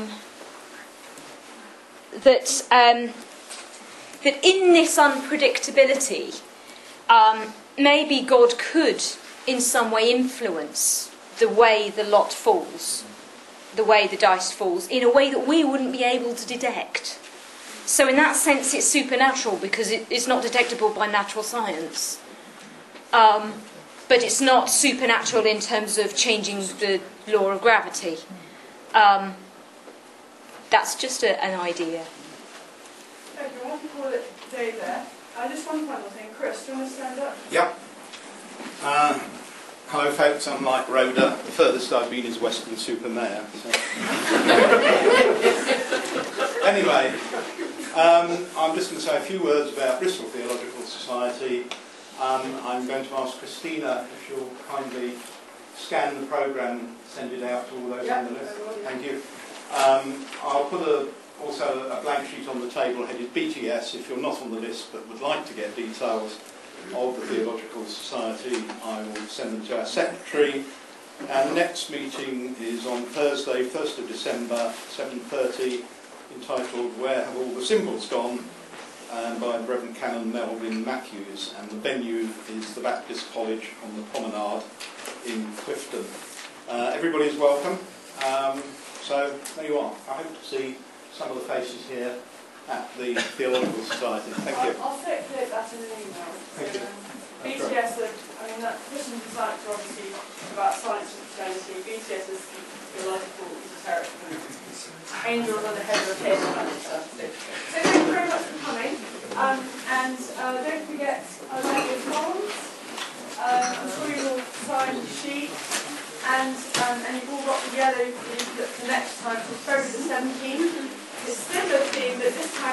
That in this unpredictability, maybe God could, in some way, influence the way the lot falls, the way the dice falls, in a way that we wouldn't be able to detect. So in that sense, it's supernatural because it's not detectable by natural science. But it's not supernatural in terms of changing the law of gravity. That's just an idea. Okay, we'll have to call it a day there. Just one final thing. Chris, do you want to stand up? Yep. Hello folks, I'm Mike Roder. The furthest I've been is Weston-super-Mare. So. Anyway, I'm just going to say a few words about Bristol Theological Society. I'm going to ask Christina if she'll kindly scan the programme and send it out to all those on the list. Thank you. I'll put also a blank sheet on the table headed BTS. If you're not on the list but would like to get details of the Theological Society, I will send them to our secretary. Our next meeting is on Thursday, 1st of December, 7:30, entitled Where Have All the Symbols Gone? And by the Reverend Canon Melvin Matthews, and the venue is the Baptist College on the Promenade in Clifton. Everybody's welcome. So there you are. I hope to see some of the faces here at the Theological Society. Thank you. I'll circulate that in an email. Thank you. BTS, that Christian Society are obviously about science and Christianity. BTS is theological, esoteric, angels on the head of a pin, and that stuff. So thank you very much for coming. Don't forget, I like your forms. I'm sure you will sign the sheet. And you've all got the yellow leaflet for next time, for February the 17th. It's still a theme, but this time